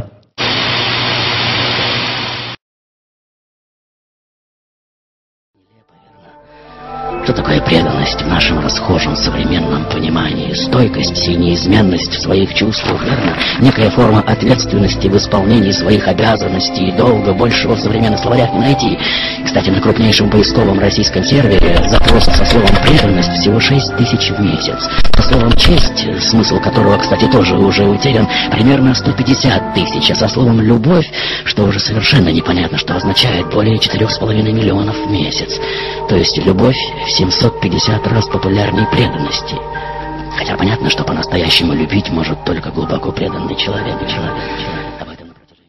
Что такое преданность в нашем расхожем современном понимании? Стойкость и неизменность в своих чувствах, верно? Некая форма ответственности в исполнении своих обязанностей и долга. Большего в современных словарях не найти. Кстати, на крупнейшем поисковом российском сервере запрос со словом «преданность» всего шесть тысяч в месяц. Со словом «честь», смысл которого, кстати, тоже уже утерян, примерно сто пятьдесят тысяч. А со словом «любовь», что уже совершенно непонятно, что означает, более четырех с половиной миллионов в месяц. То есть любовь в семьсот пятьдесят раз популярнее преданности. Хотя понятно, что по-настоящему любить может только глубоко преданный человек. человек, человек. Об этом на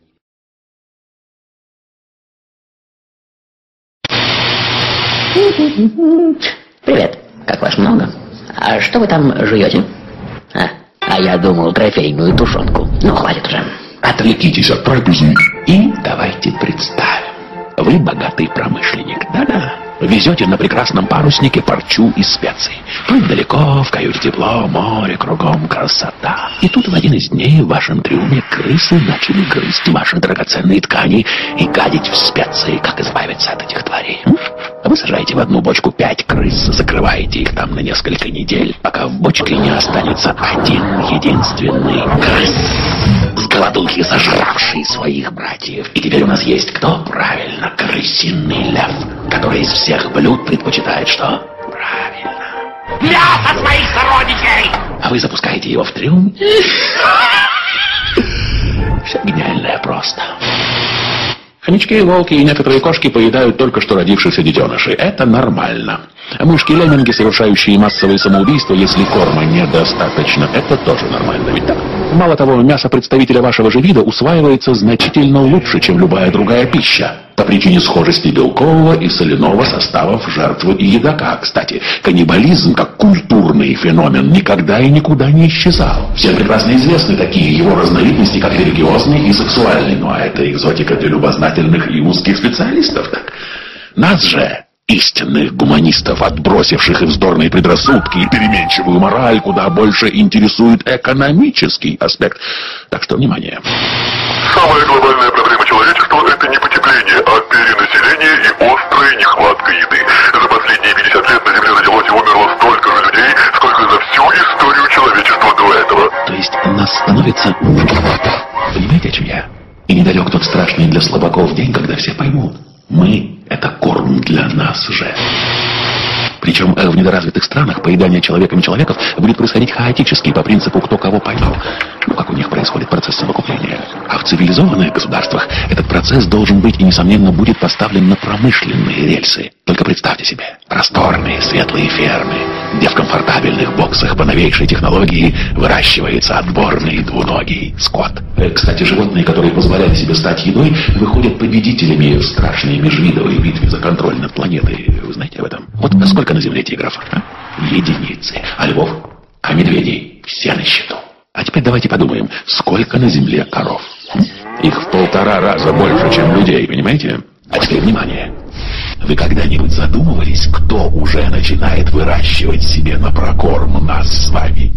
протяжении. Привет. Как вас много? А что вы там жуете? А, а я думал, трофейную тушенку. Ну, хватит уже. Отвлекитесь от трапезы и давайте представим. Вы богатый промышленник. Да-да. Везете на прекрасном паруснике парчу из специй. Плыть далеко, в каюте тепло, море, кругом красота. И тут в один из дней в вашем трюме крысы начали грызть ваши драгоценные ткани и гадить в специи. Как избавиться от этих тварей? Вы сажаете в одну бочку пять крыс, закрываете их там на несколько недель, пока в бочке не останется один единственный крыс, с голодухи сожравший своих братьев. И теперь у нас есть кто? Правильно, крысиный лев, который из всех блюд предпочитает что? Правильно. Мясо своих сородичей! А вы запускаете его в трюм? Все гениальное просто. Хомячки, волки и некоторые кошки поедают только что родившихся детенышей. Это нормально. Мышки-лемминги, совершающие массовые самоубийства, если корма недостаточно, это тоже нормально. Ведь так? Мало того, мясо представителя вашего же вида усваивается значительно лучше, чем любая другая пища. По причине схожести белкового и соляного составов жертвы и едока. Кстати, каннибализм, как культурный феномен, никогда и никуда не исчезал. Всем прекрасно известны такие его разновидности, как религиозный и сексуальный. Ну а это экзотика для любознательных и узких специалистов. Так. Нас же, истинных гуманистов, отбросивших и вздорные предрассудки, и переменчивую мораль, куда больше интересует экономический аспект. Так что, внимание. Самая глобальная проблема человечества – это не потепление, а перенаселение и острая нехватка еды. За последние пятьдесят лет на Земле родилось и умерло столько же людей, сколько за всю историю человечества до этого. То есть нас становится многовато. Понимаете, о чем я? И недалек тот страшный для слабаков день, когда все поймут. Мы — это корм для нас же. Причем в недоразвитых странах поедание человеками человеков будет происходить хаотически, по принципу «кто кого поймал». Ну, как у них происходит процесс совокупления. А в цивилизованных государствах этот процесс должен быть и, несомненно, будет поставлен на промышленные рельсы. Только представьте себе просторные светлые фермы, где в комфортабельных боксах по новейшей технологии выращивается отборный двуногий скот. Кстати, животные, которые позволяли себе стать едой, выходят победителями в страшной межвидовой битве за контроль над планетой. Вы знаете об этом? Вот сколько на Земле тигров? А? Единицы. А львов? А медведей? Все на счету. А теперь давайте подумаем, сколько на Земле коров? Их в полтора раза больше, чем людей, понимаете? А теперь внимание. Вы когда-нибудь задумывались, кто уже начинает выращивать себе на прокорм нас с вами?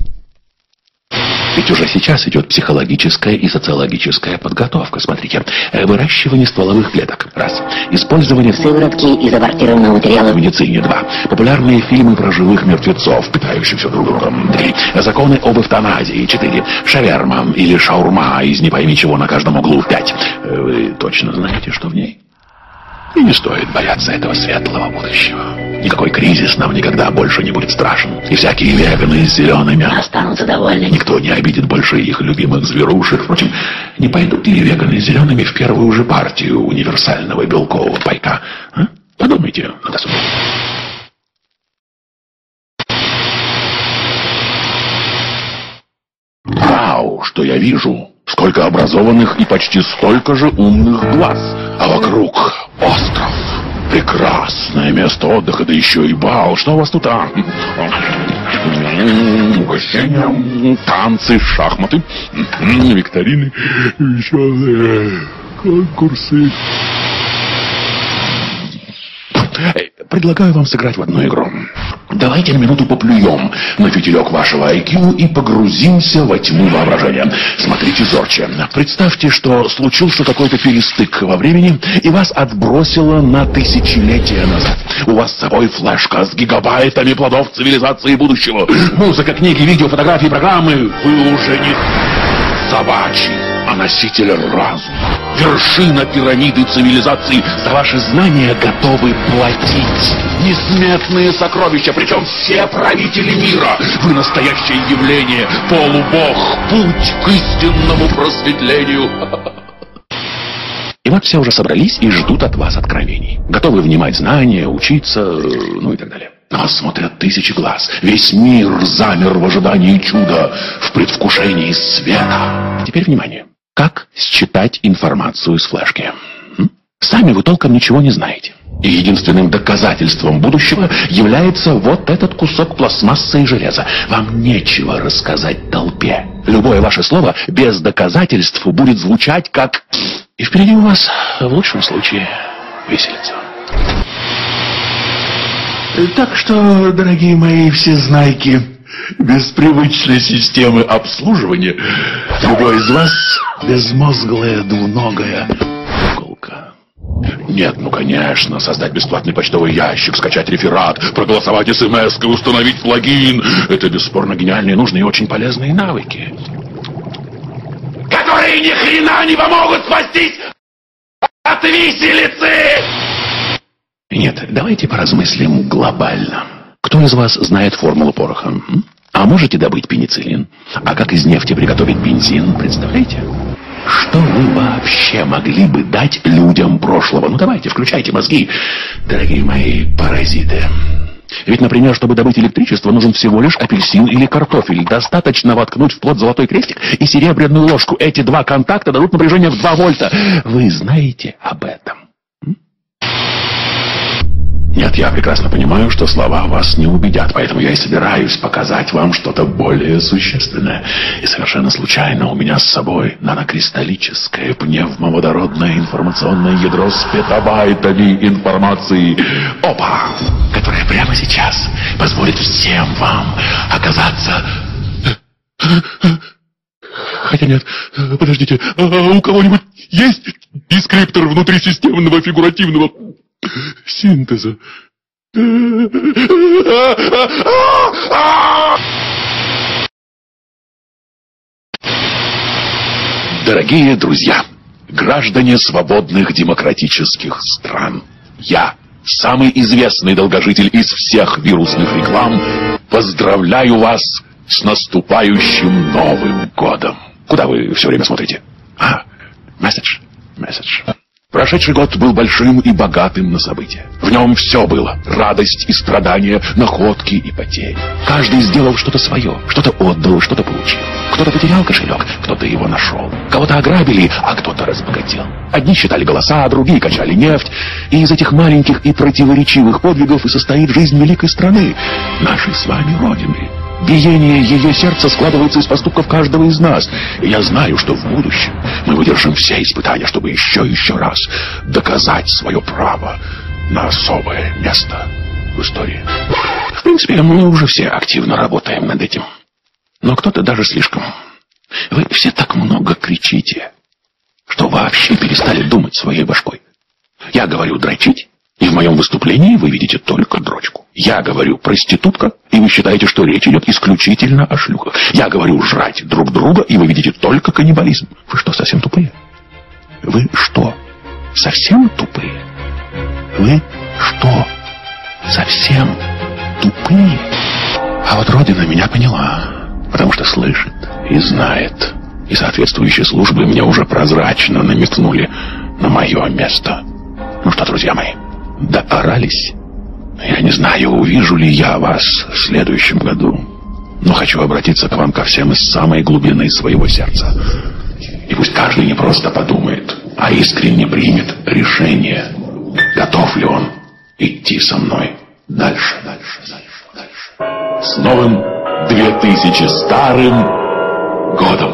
Ведь уже сейчас идет психологическая и социологическая подготовка. Смотрите, выращивание стволовых клеток. Раз. Использование сыворотки из абортированного материала в медицине. Два. Популярные фильмы про живых мертвецов, питающихся друг другом. Три. Законы об эвтаназии. Четыре. Шаверма или шаурма из не пойми чего на каждом углу. Пять. Вы точно знаете, что в ней? И не стоит бояться этого светлого будущего. Никакой кризис нам никогда больше не будет страшен. И всякие веганы с зелеными останутся довольны. Никто не обидит больше их любимых зверушек. Впрочем, не пойдут ли веганы с зелеными в первую же партию универсального белкового пайка? А? Подумайте на досуге. Вау, что я вижу! Сколько образованных и почти столько же умных глаз. А вокруг остров. Прекрасное место отдыха, да еще и бал. Что у вас тут, а? Угощения, танцы, шахматы, викторины, еще конкурсы. Предлагаю вам сыграть в одну игру. Давайте на минуту поплюем на фитилек вашего ай кью и погрузимся во тьму воображения. Смотрите зорче. Представьте, что случился какой-то перестык во времени, и вас отбросило на тысячелетия назад. У вас с собой флешка с гигабайтами плодов цивилизации будущего. Музыка, книги, видео, фотографии, программы. Вы уже не собачий, а носитель разума. Вершина пирамиды цивилизации. За ваши знания готовы платить несметные сокровища, причем все правители мира. Вы настоящее явление, полубог, путь к истинному просветлению. И вот все уже собрались и ждут от вас откровений. Готовы внимать знания, учиться, ну и так далее. На вас смотрят тысячи глаз. Весь мир замер в ожидании чуда, в предвкушении света. Теперь внимание. Как считать информацию с флешки? М? Сами вы толком ничего не знаете. И единственным доказательством будущего является вот этот кусок пластмассы и железа. Вам нечего рассказать толпе. Любое ваше слово без доказательств будет звучать как... И впереди у вас, в лучшем случае, виселица. Так что, дорогие мои всезнайки, без привычной системы обслуживания, любой из вас безмозглая двуногая куколка. Нет, ну конечно, создать бесплатный почтовый ящик, скачать реферат, проголосовать смс-кой, установить плагин. Это бесспорно гениальные, нужные и очень полезные навыки, которые ни хрена не помогут спастись от виселицы! Нет, давайте поразмыслим глобально. Кто из вас знает формулу пороха? А можете добыть пенициллин? А как из нефти приготовить бензин? Представляете? Что вы вообще могли бы дать людям прошлого? Ну давайте, включайте мозги, дорогие мои паразиты. Ведь, например, чтобы добыть электричество, нужен всего лишь апельсин или картофель. Достаточно воткнуть в плот золотой крестик и серебряную ложку. Эти два контакта дадут напряжение в два вольта. Вы знаете об этом? Нет, я прекрасно понимаю, что слова вас не убедят, поэтому я и собираюсь показать вам что-то более существенное. И совершенно случайно у меня с собой нанокристаллическое пневмоводородное информационное ядро с петабайтами информации. Опа! Которое прямо сейчас позволит всем вам оказаться... Хотя нет, подождите, а у кого-нибудь есть дескриптор внутрисистемного фигуративного... синтеза? Дорогие друзья, граждане свободных демократических стран, я, самый известный долгожитель из всех вирусных реклам, поздравляю вас с наступающим Новым годом. Куда вы все время смотрите? А, месседж, месседж. Прошедший год был большим и богатым на события. В нем все было. Радость и страдания, находки и потери. Каждый сделал что-то свое, что-то отдал, что-то получил. Кто-то потерял кошелек, кто-то его нашел. Кого-то ограбили, а кто-то разбогател. Одни считали голоса, а другие качали нефть. И из этих маленьких и противоречивых подвигов и состоит жизнь великой страны, нашей с вами Родины. Биение ее сердца складывается из поступков каждого из нас. И я знаю, что в будущем мы выдержим все испытания, чтобы еще и еще раз доказать свое право на особое место в истории. В принципе, мы уже все активно работаем над этим. Но кто-то даже слишком. Вы все так много кричите, что вообще перестали думать своей башкой. Я говорю дрочить, и в моем выступлении вы видите только дрочку. Я говорю проститутка, и вы считаете, что речь идет исключительно о шлюхах. Я говорю жрать друг друга, и вы видите только каннибализм. Вы что, совсем тупые? Вы что, совсем тупые? Вы что, совсем тупые? А вот Родина меня поняла, потому что слышит и знает. И соответствующие службы мне уже прозрачно намекнули на мое место. Ну что, друзья мои, доорались? Я не знаю, увижу ли я вас в следующем году. Но хочу обратиться к вам ко всем из самой глубины своего сердца. И пусть каждый не просто подумает, а искренне примет решение, готов ли он идти со мной дальше, дальше, дальше, дальше. С новым две тысячи старым годом!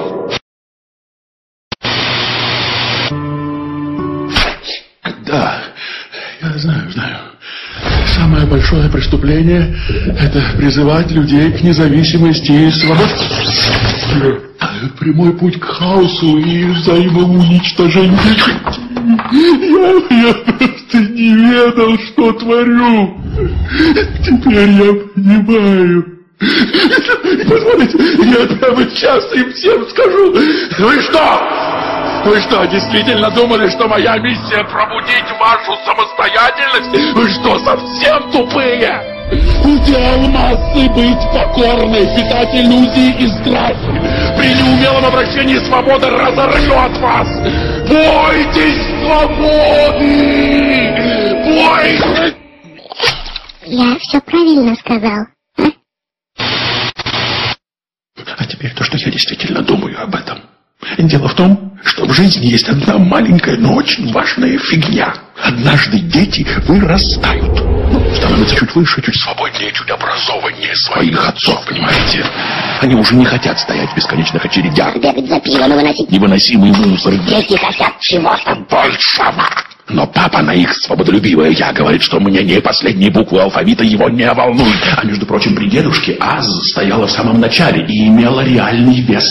Да, я знаю, знаю. Самое большое преступление — это призывать людей к независимости и свободе. Прямой путь к хаосу и взаимоуничтожению. Я, я просто не ведал, что творю. Теперь я понимаю. Позволите, я прямо сейчас им всем скажу. Вы что? Вы что, действительно думали, что моя миссия пробудить вашу самостоятельность? Вы что, совсем тупые? Удел массы быть покорной, питать иллюзии и страхи. При неумелом обращении свобода разорвет вас. Бойтесь свободы! Бойтесь! Я все правильно сказал. А теперь то, что я действительно думаю об этом. Дело в том, что в жизни есть одна маленькая, но очень важная фигня. Однажды дети вырастают. Ну, становятся чуть выше, чуть свободнее, чуть образованнее своих отцов, понимаете? Они уже не хотят стоять в бесконечных очередях. Бегать за пивом и выносить Невыносимый мусор. Дети хотят чего-то большего. Но папа на их свободолюбивое «я» говорит, что мнение последней буквы алфавита его не волнует. А между прочим, при дедушке «аз» стояла в самом начале и имела реальный вес.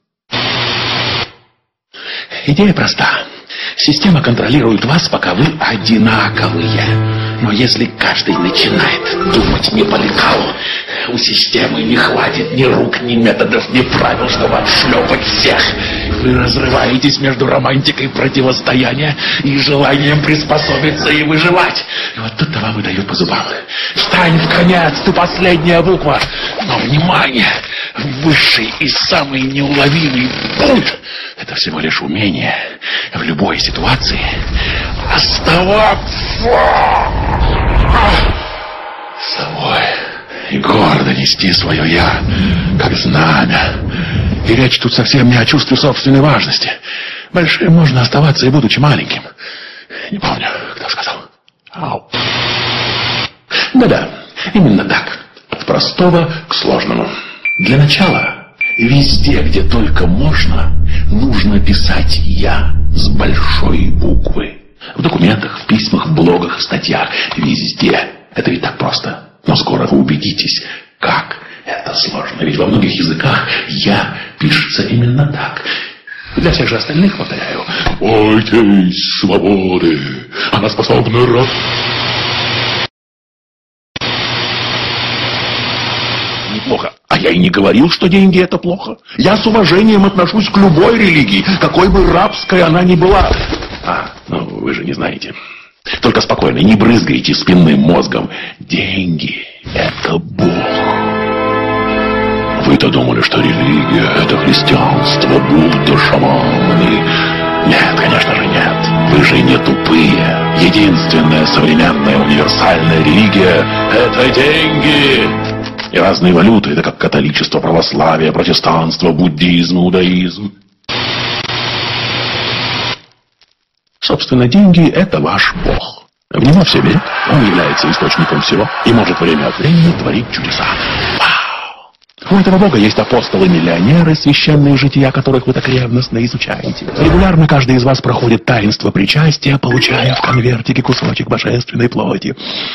Идея проста. Система контролирует вас, пока вы одинаковые. Но если каждый начинает думать не по лекалу, у системы не хватит ни рук, ни методов, ни правил, чтобы отшлепать всех. Вы разрываетесь между романтикой противостояния и желанием приспособиться и выживать. И вот тут-то вам и дают по зубам. Встань в конец, ты последняя буква. Но внимание! Высший и самый неуловимый пункт — это всего лишь умение в любой ситуации оставаться собой и гордо нести свое «я», как знамя. И речь тут совсем не о чувстве собственной важности. Большим можно оставаться и будучи маленьким. Не помню, кто сказал. Ау. Да-да, именно так. От простого к сложному. Для начала, везде, где только можно, нужно писать «я» с большой буквы. В документах, в письмах, в блогах, в статьях. Везде. Это ведь так просто. Но скоро вы убедитесь, как это сложно. Ведь во многих языках «я» пишется именно так. Для всех же остальных, повторяю, бойтесь свободы. Она способна раз... Неплохо. А я и не говорил, что деньги — это плохо. Я с уважением отношусь к любой религии, какой бы рабской она ни была. А, ну вы же не знаете. Только спокойно, не брызгайте спинным мозгом. Деньги — это Бог. Вы-то думали, что религия — это христианство, Будда, шаманы. Нет, конечно же нет. Вы же не тупые. Единственная современная универсальная религия — это деньги. И разные валюты — это как католичество, православие, протестанство, буддизм, иудаизм. Собственно, деньги — это ваш Бог. В него все верят, он является источником всего и может время от времени творить чудеса. Вау! У этого Бога есть апостолы-миллионеры, священные жития которых вы так ревностно изучаете. Регулярно каждый из вас проходит таинство причастия, получая в конвертике кусочек божественной плоти.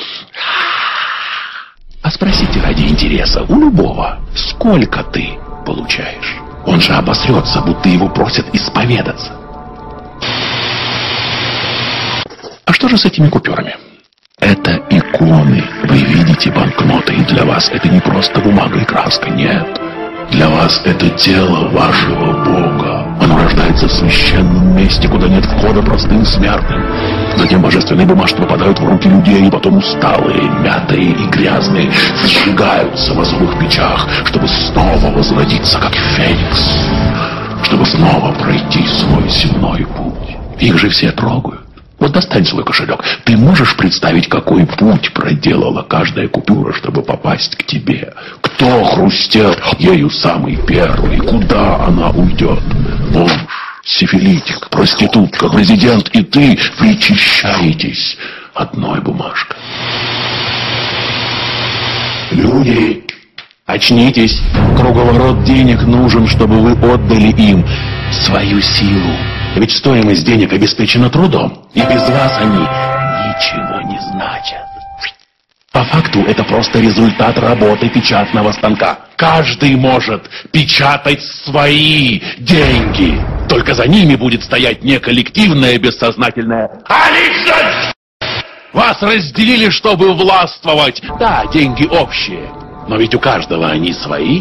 А спросите ради интереса у любого, сколько ты получаешь. Он же обосрется, будто его просят исповедаться. А что же с этими купюрами? Это иконы. Вы видите банкноты, и для вас это не просто бумага и краска, нет. Для вас это тело вашего Бога. Оно рождается в священном месте, куда нет входа простым смертным. Затем божественные бумажки попадают в руки людей, и потом усталые, мятые и грязные сжигаются в особых печах, чтобы снова возродиться, как феникс, чтобы снова пройти свой земной путь. Их же все трогают. Вот достань свой кошелек. Ты можешь представить, какой путь проделала каждая купюра, чтобы попасть к тебе, к Кто хрустел ею самый первый? Куда она уйдет? Бомж, сифилитик, проститутка, президент и ты причащаетесь одной бумажкой. Люди, очнитесь. Круговорот денег нужен, чтобы вы отдали им свою силу. Ведь стоимость денег обеспечена трудом, и без вас они ничего не значат. По факту это просто результат работы печатного станка. Каждый может печатать свои деньги. Только за ними будет стоять не коллективное бессознательное, а личность! Вас разделили, чтобы властвовать. Да, деньги общие, но ведь у каждого они свои.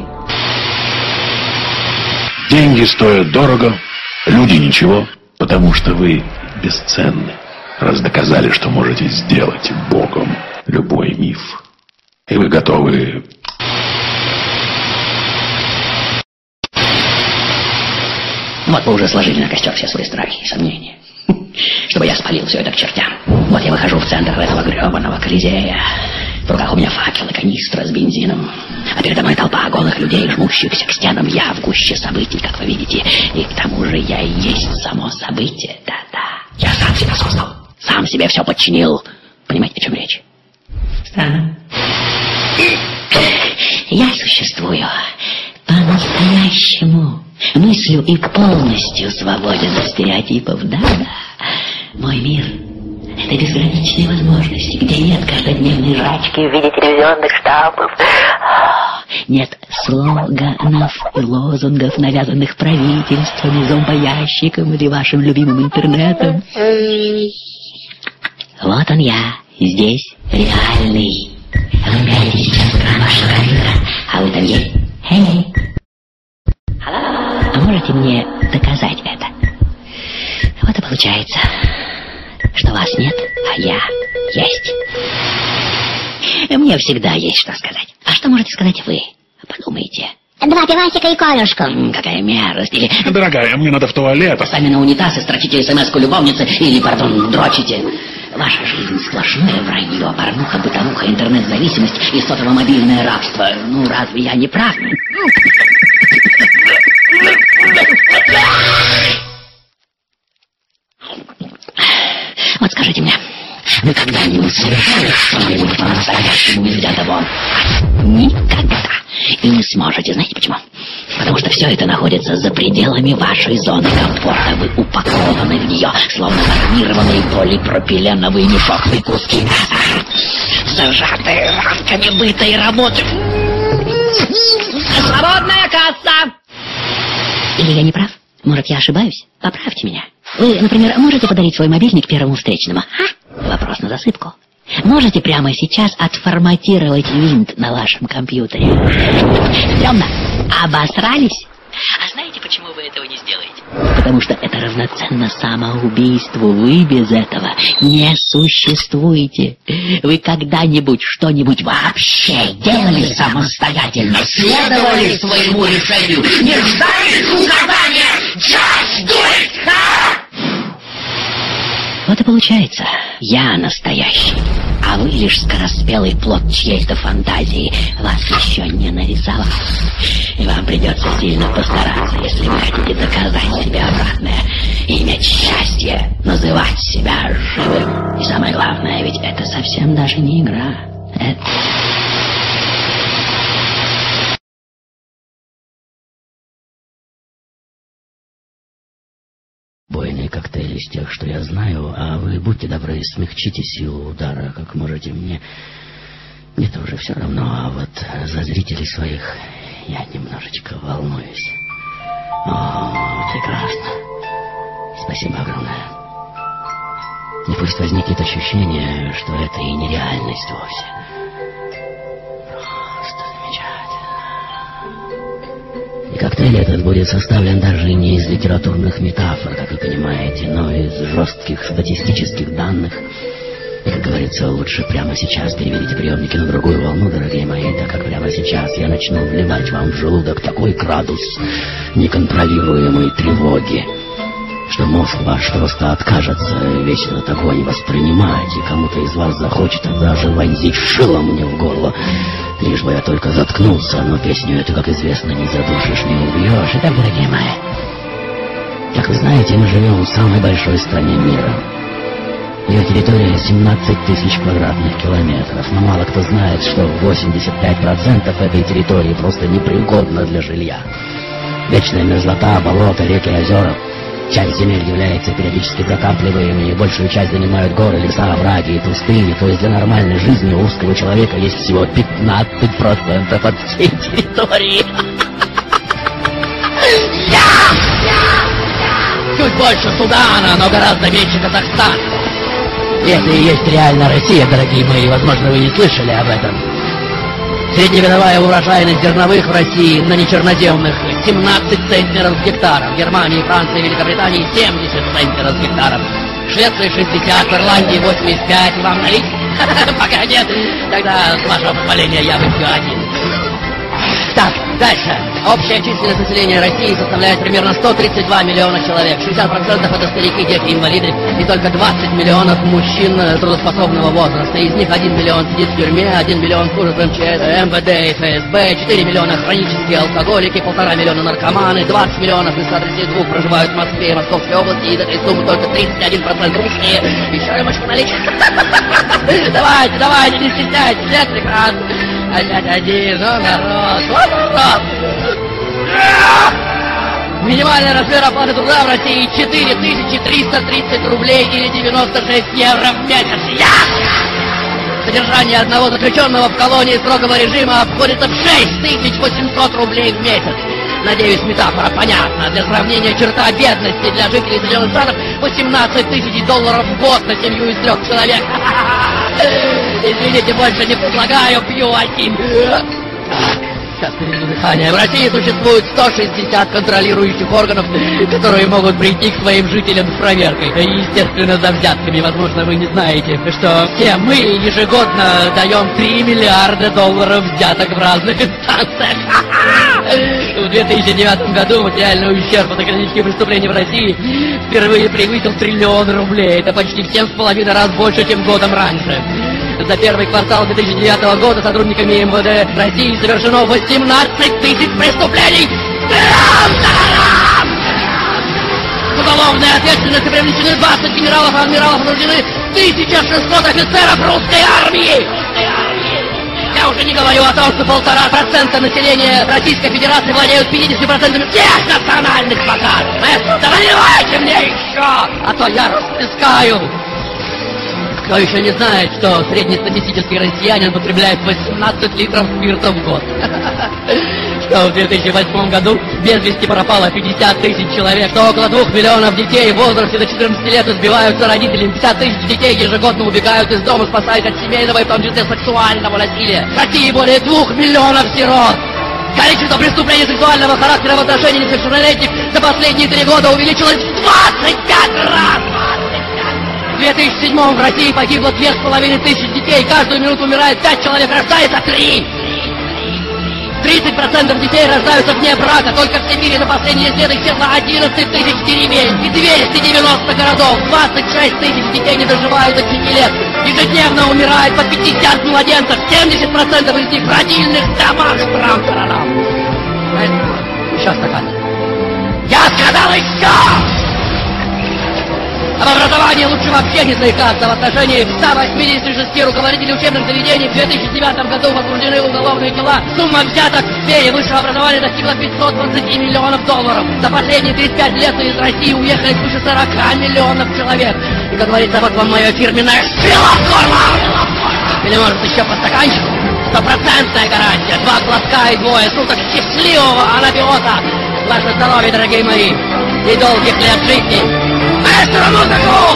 Деньги стоят дорого, люди ничего, потому что вы бесценны, раз доказали, что можете сделать Богом любой миф. И вы готовы... Вот вы уже сложили на костер все свои страхи и сомнения. Чтобы я спалил все это к чертям. Вот я выхожу в центр этого гребаного Колизея. В руках у меня факел и канистра с бензином. А передо мной толпа голых людей, жмущихся к стенам. Я в гуще событий, как вы видите. И к тому же я и есть само событие. Да-да. Я сам себя создал. Сам себе все подчинил. Понимаете, о чем речь? Странно. Я существую по-настоящему. Мыслю и полностью свободен от стереотипов. Да-да. Мой мир — это безграничные возможности, где нет каждодневной жрачки в виде телевизионных штампов. Нет слоганов и лозунгов, навязанных правительствами, зомбоящиком или вашим любимым интернетом. Вот он я, здесь, реальный. Вы глядите сейчас экран вашего компьютера, а вы там есть. Эй! А можете мне доказать это? Вот и получается, что вас нет, а я есть. Мне всегда есть что сказать. А что можете сказать вы? Подумайте. Два пивасика и колюшку. Какая мерзость. Или... Дорогая, мне надо в туалет. Сами на унитаз и строчите смс-ку любовницы или, пардон, дрочите. Ваша жизнь сплошное вранье, порнуха, бытовуха, интернет-зависимость и сотово-мобильное рабство. Ну, разве я не прав? Вот скажите мне, вы когда-нибудь совершали что-нибудь по-настоящему из ряда вон? Никогда. И не сможете. Знаете почему? Потому что все это находится за пределами вашей зоны комфорта. Вы упакованы в нее, словно армированные полипропиленовые мешковые куски мяса, зажатые рамками быта и работы. Свободная касса! Или я не прав? Может, я ошибаюсь? Поправьте меня. Вы, например, можете подарить свой мобильник первому встречному? А? Вопрос на засыпку. Можете прямо сейчас отформатировать винт на вашем компьютере? Стрёмно. Обосрались? А знаете, почему вы этого не сделаете? Потому что это равноценно самоубийству. Вы без этого не существуете. Вы когда-нибудь что-нибудь вообще делали самостоятельно? Следовали своему решению? Не ждали указания? Just do it! А? Вот и получается, я настоящий, а вы лишь скороспелый плод чьей-то фантазии. Вас еще не нарисовал. И вам придется сильно постараться, если вы хотите доказать себе обратное и иметь счастье называть себя живым. И самое главное, ведь это совсем даже не игра. Это... Бойный коктейль из тех, что я знаю, а вы, будьте добры, смягчите силу удара, как можете. Мне... Мне-то уже все равно, а вот за зрителей своих я немножечко волнуюсь. О, прекрасно. Спасибо огромное. И пусть возникнет ощущение, что это и не реальность вовсе. Просто замечательно. И коктейль этот будет составлен даже не из литературных метафор, как вы понимаете, но из жестких статистических данных. И, как говорится, лучше прямо сейчас переведите приемники на другую волну, дорогие мои, так как прямо сейчас я начну вливать вам в желудок такой градус неконтролируемой тревоги, что мозг ваш просто откажется весь этот огонь воспринимать, и кому-то из вас захочется даже вонзить шилом мне в горло, лишь бы я только заткнулся, но песню эту, как известно, не задушишь, не убьешь. Итак, дорогие мои, как вы знаете, мы живем в самой большой стране мира. Ее территория семнадцать тысяч квадратных километров, но мало кто знает, что восемьдесят пять процентов этой территории просто непригодна для жилья. Вечная мерзлота, болота, реки, озера. Часть земель является периодически затапливаемой, и большую часть занимают горы, леса, овраги и пустыни. То есть для нормальной жизни у русского человека есть всего пятнадцать процентов от всей территории. Чуть больше Судана, но гораздо меньше Казахстана. И это и есть реально Россия, дорогие мои. Возможно, вы не слышали об этом. Среднегодовая урожайность зерновых в России на нечерноземных семнадцать центнеров с гектаров. В Германии, Франции, Великобритании семьдесят центнеров с гектаров. В Швеции шестьдесят, в Ирландии восемьдесят пять. Вам налить? Пока нет. Тогда, с вашего позволения, я выпью один. Так, дальше. Общая численность населения России составляет примерно сто тридцать два миллиона человек. шестьдесят процентов это старики, дети, инвалиды. И только двадцать миллионов мужчин трудоспособного возраста. Из них один миллион сидит в тюрьме, один миллион служит в эм че эс, эм вэ дэ и эф эс бэ, четыре миллиона хронические алкоголики, полтора миллиона наркоманы, двадцать миллионов из ста тридцати двух проживают в Москве и Московской области. И из этой суммы только тридцать один процент русские. Еще рюмочку налить. Давайте, давайте, не стесняйтесь, это прекрасно. Опять один, ну, народ, вот народ. Минимальный размер оплаты труда в России четыре тысячи триста тридцать рублей или девяносто шесть евро в месяц. Я! Содержание одного заключенного в колонии строгого режима обходится в шесть тысяч восемьсот рублей в месяц. Надеюсь, метафора понятна. Для сравнения, черта бедности для жителей Соединенных Штатов восемнадцать тысяч долларов в год на семью из трех человек. Извините, больше не предлагаю, пью один. Сейчас перейду дыхание. В России существует сто шестьдесят контролирующих органов, которые могут прийти к своим жителям с проверкой. И, естественно, за взятками. Возможно, вы не знаете, что все мы ежегодно даем три миллиарда долларов взяток в разных инстанциях. В две тысячи девятом году материальный ущерб от экономических преступлений в России впервые превысил триллион рублей. Это почти в семь с половиной раз больше, чем годом раньше. За первый квартал две тысячи девятого года сотрудниками эм вэ дэ России совершено восемнадцать тысяч преступлений. С уголовной ответственности привлечены двадцать генералов, а адмиралов осуждены тысяча шестьсот офицеров русской армии. Я уже не говорю о том, что полтора процента населения Российской Федерации владеют пятьдесят процентов всех национальных богатств. Да наливайте мне еще, а то я расплескаю. Кто еще не знает, что среднестатистический россиянин потребляет восемнадцать литров спирта в год? Что в две тысячи восьмом году без вести пропало пятьдесят тысяч человек, что около двух миллионов детей в возрасте до четырнадцати лет избиваются родителями, пятьдесят тысяч детей ежегодно убегают из дома, спасаясь от семейного и в том числе сексуального насилия. В России более двух миллионов сирот. Количество преступлений сексуального характера в отношении несовершеннолетних за последние три года увеличилось в двадцать пять раз. В две тысячи седьмом в России погибло две с половиной тысячи детей, каждую минуту умирает пять человек, рождается три. тридцать процентов детей рождаются вне брака, только в Сибири за последние лет исчезло одиннадцать тысяч деревень и двести девяносто городов, двадцать шесть тысяч детей не доживают до семи лет, ежедневно умирает по пятьдесят младенцев, семьдесят процентов из них в родильных домах стран. Еще стакан. Я сказал еще! Об образовании лучше вообще не заикаться. В отношении ста восьмидесяти шести руководителей учебных заведений в две тысячи девятом году возбуждены уголовные дела. Сумма взяток в сфере высшего образования достигла пятьсот двадцати миллионов долларов. За последние тридцать пять лет из России уехали свыше сорока миллионов человек. И, как говорится, вот вам мое фирменное шило в горло! Или, может, еще по стаканчику? Стопроцентная гарантия. Два глотка и двое суток счастливого анабиота. Ваше здоровье, дорогие мои, и долгих лет жизни. Маэстро, музыку!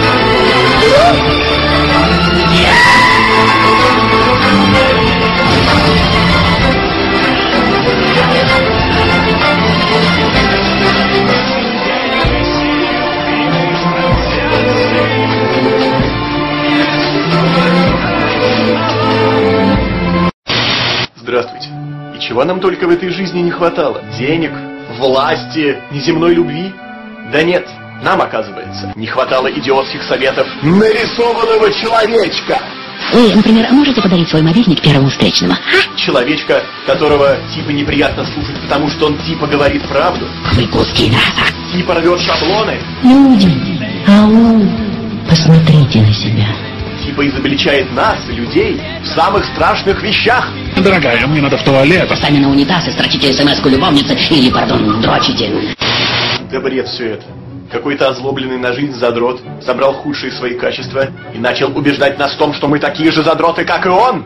Здравствуйте. И чего нам только в этой жизни не хватало? Денег, власти, неземной любви? Да нет, Нам, оказывается, не хватало идиотских советов нарисованного человечка. Вы, например, можете подарить свой мобильник первому встречному? Человечка, которого типа неприятно слушать, потому что он типа говорит правду. Вы куски мяса. Типа рвет шаблоны. Люди, ау, посмотрите на себя. Типа изобличает нас, людей, в самых страшных вещах. Дорогая, мне надо в туалет. Сами на унитаз и строчите смс-ку любовницы или, пардон, дрочите. Да бред все это. Какой-то озлобленный на жизнь задрот собрал худшие свои качества и начал убеждать нас в том, что мы такие же задроты, как и он.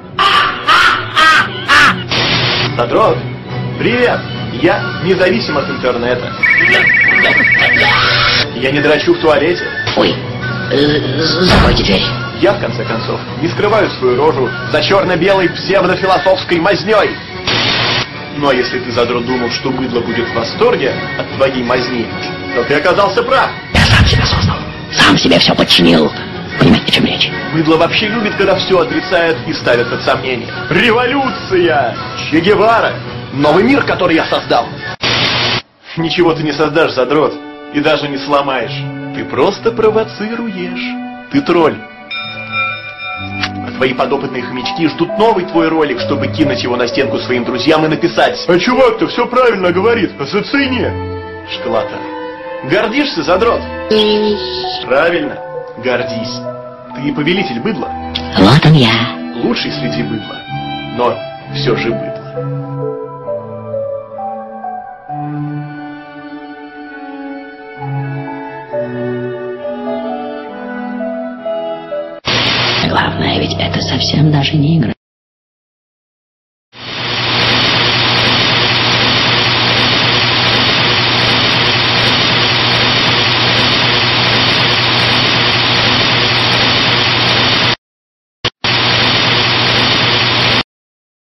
Задрот, привет! Я независим от интернета. Я не дрочу в туалете. Ой, э, закройте дверь. Я, в конце концов, не скрываю свою рожу за черно-белой псевдофилософской мазней. Ну а если ты, задрот, думал, что быдло будет в восторге от твоей мазни, то ты оказался прав. Я сам себя создал, сам себе все подчинил. Понимаете, о чем речь? Быдло вообще любит, когда все отрицают и ставят под сомнение. Революция! Че Гевара! Новый мир, который я создал! Ничего ты не создашь, задрот, и даже не сломаешь. Ты просто провоцируешь. Ты тролль. А твои подопытные хомячки ждут новый твой ролик, чтобы кинуть его на стенку своим друзьям и написать: а чувак-то все правильно говорит, зацени. Школота. Гордишься, задрот? Правильно, гордись. Ты повелитель быдла. Вот он я. Лучший среди быдла, но все же быдло. Главное, ведь это совсем даже не игра.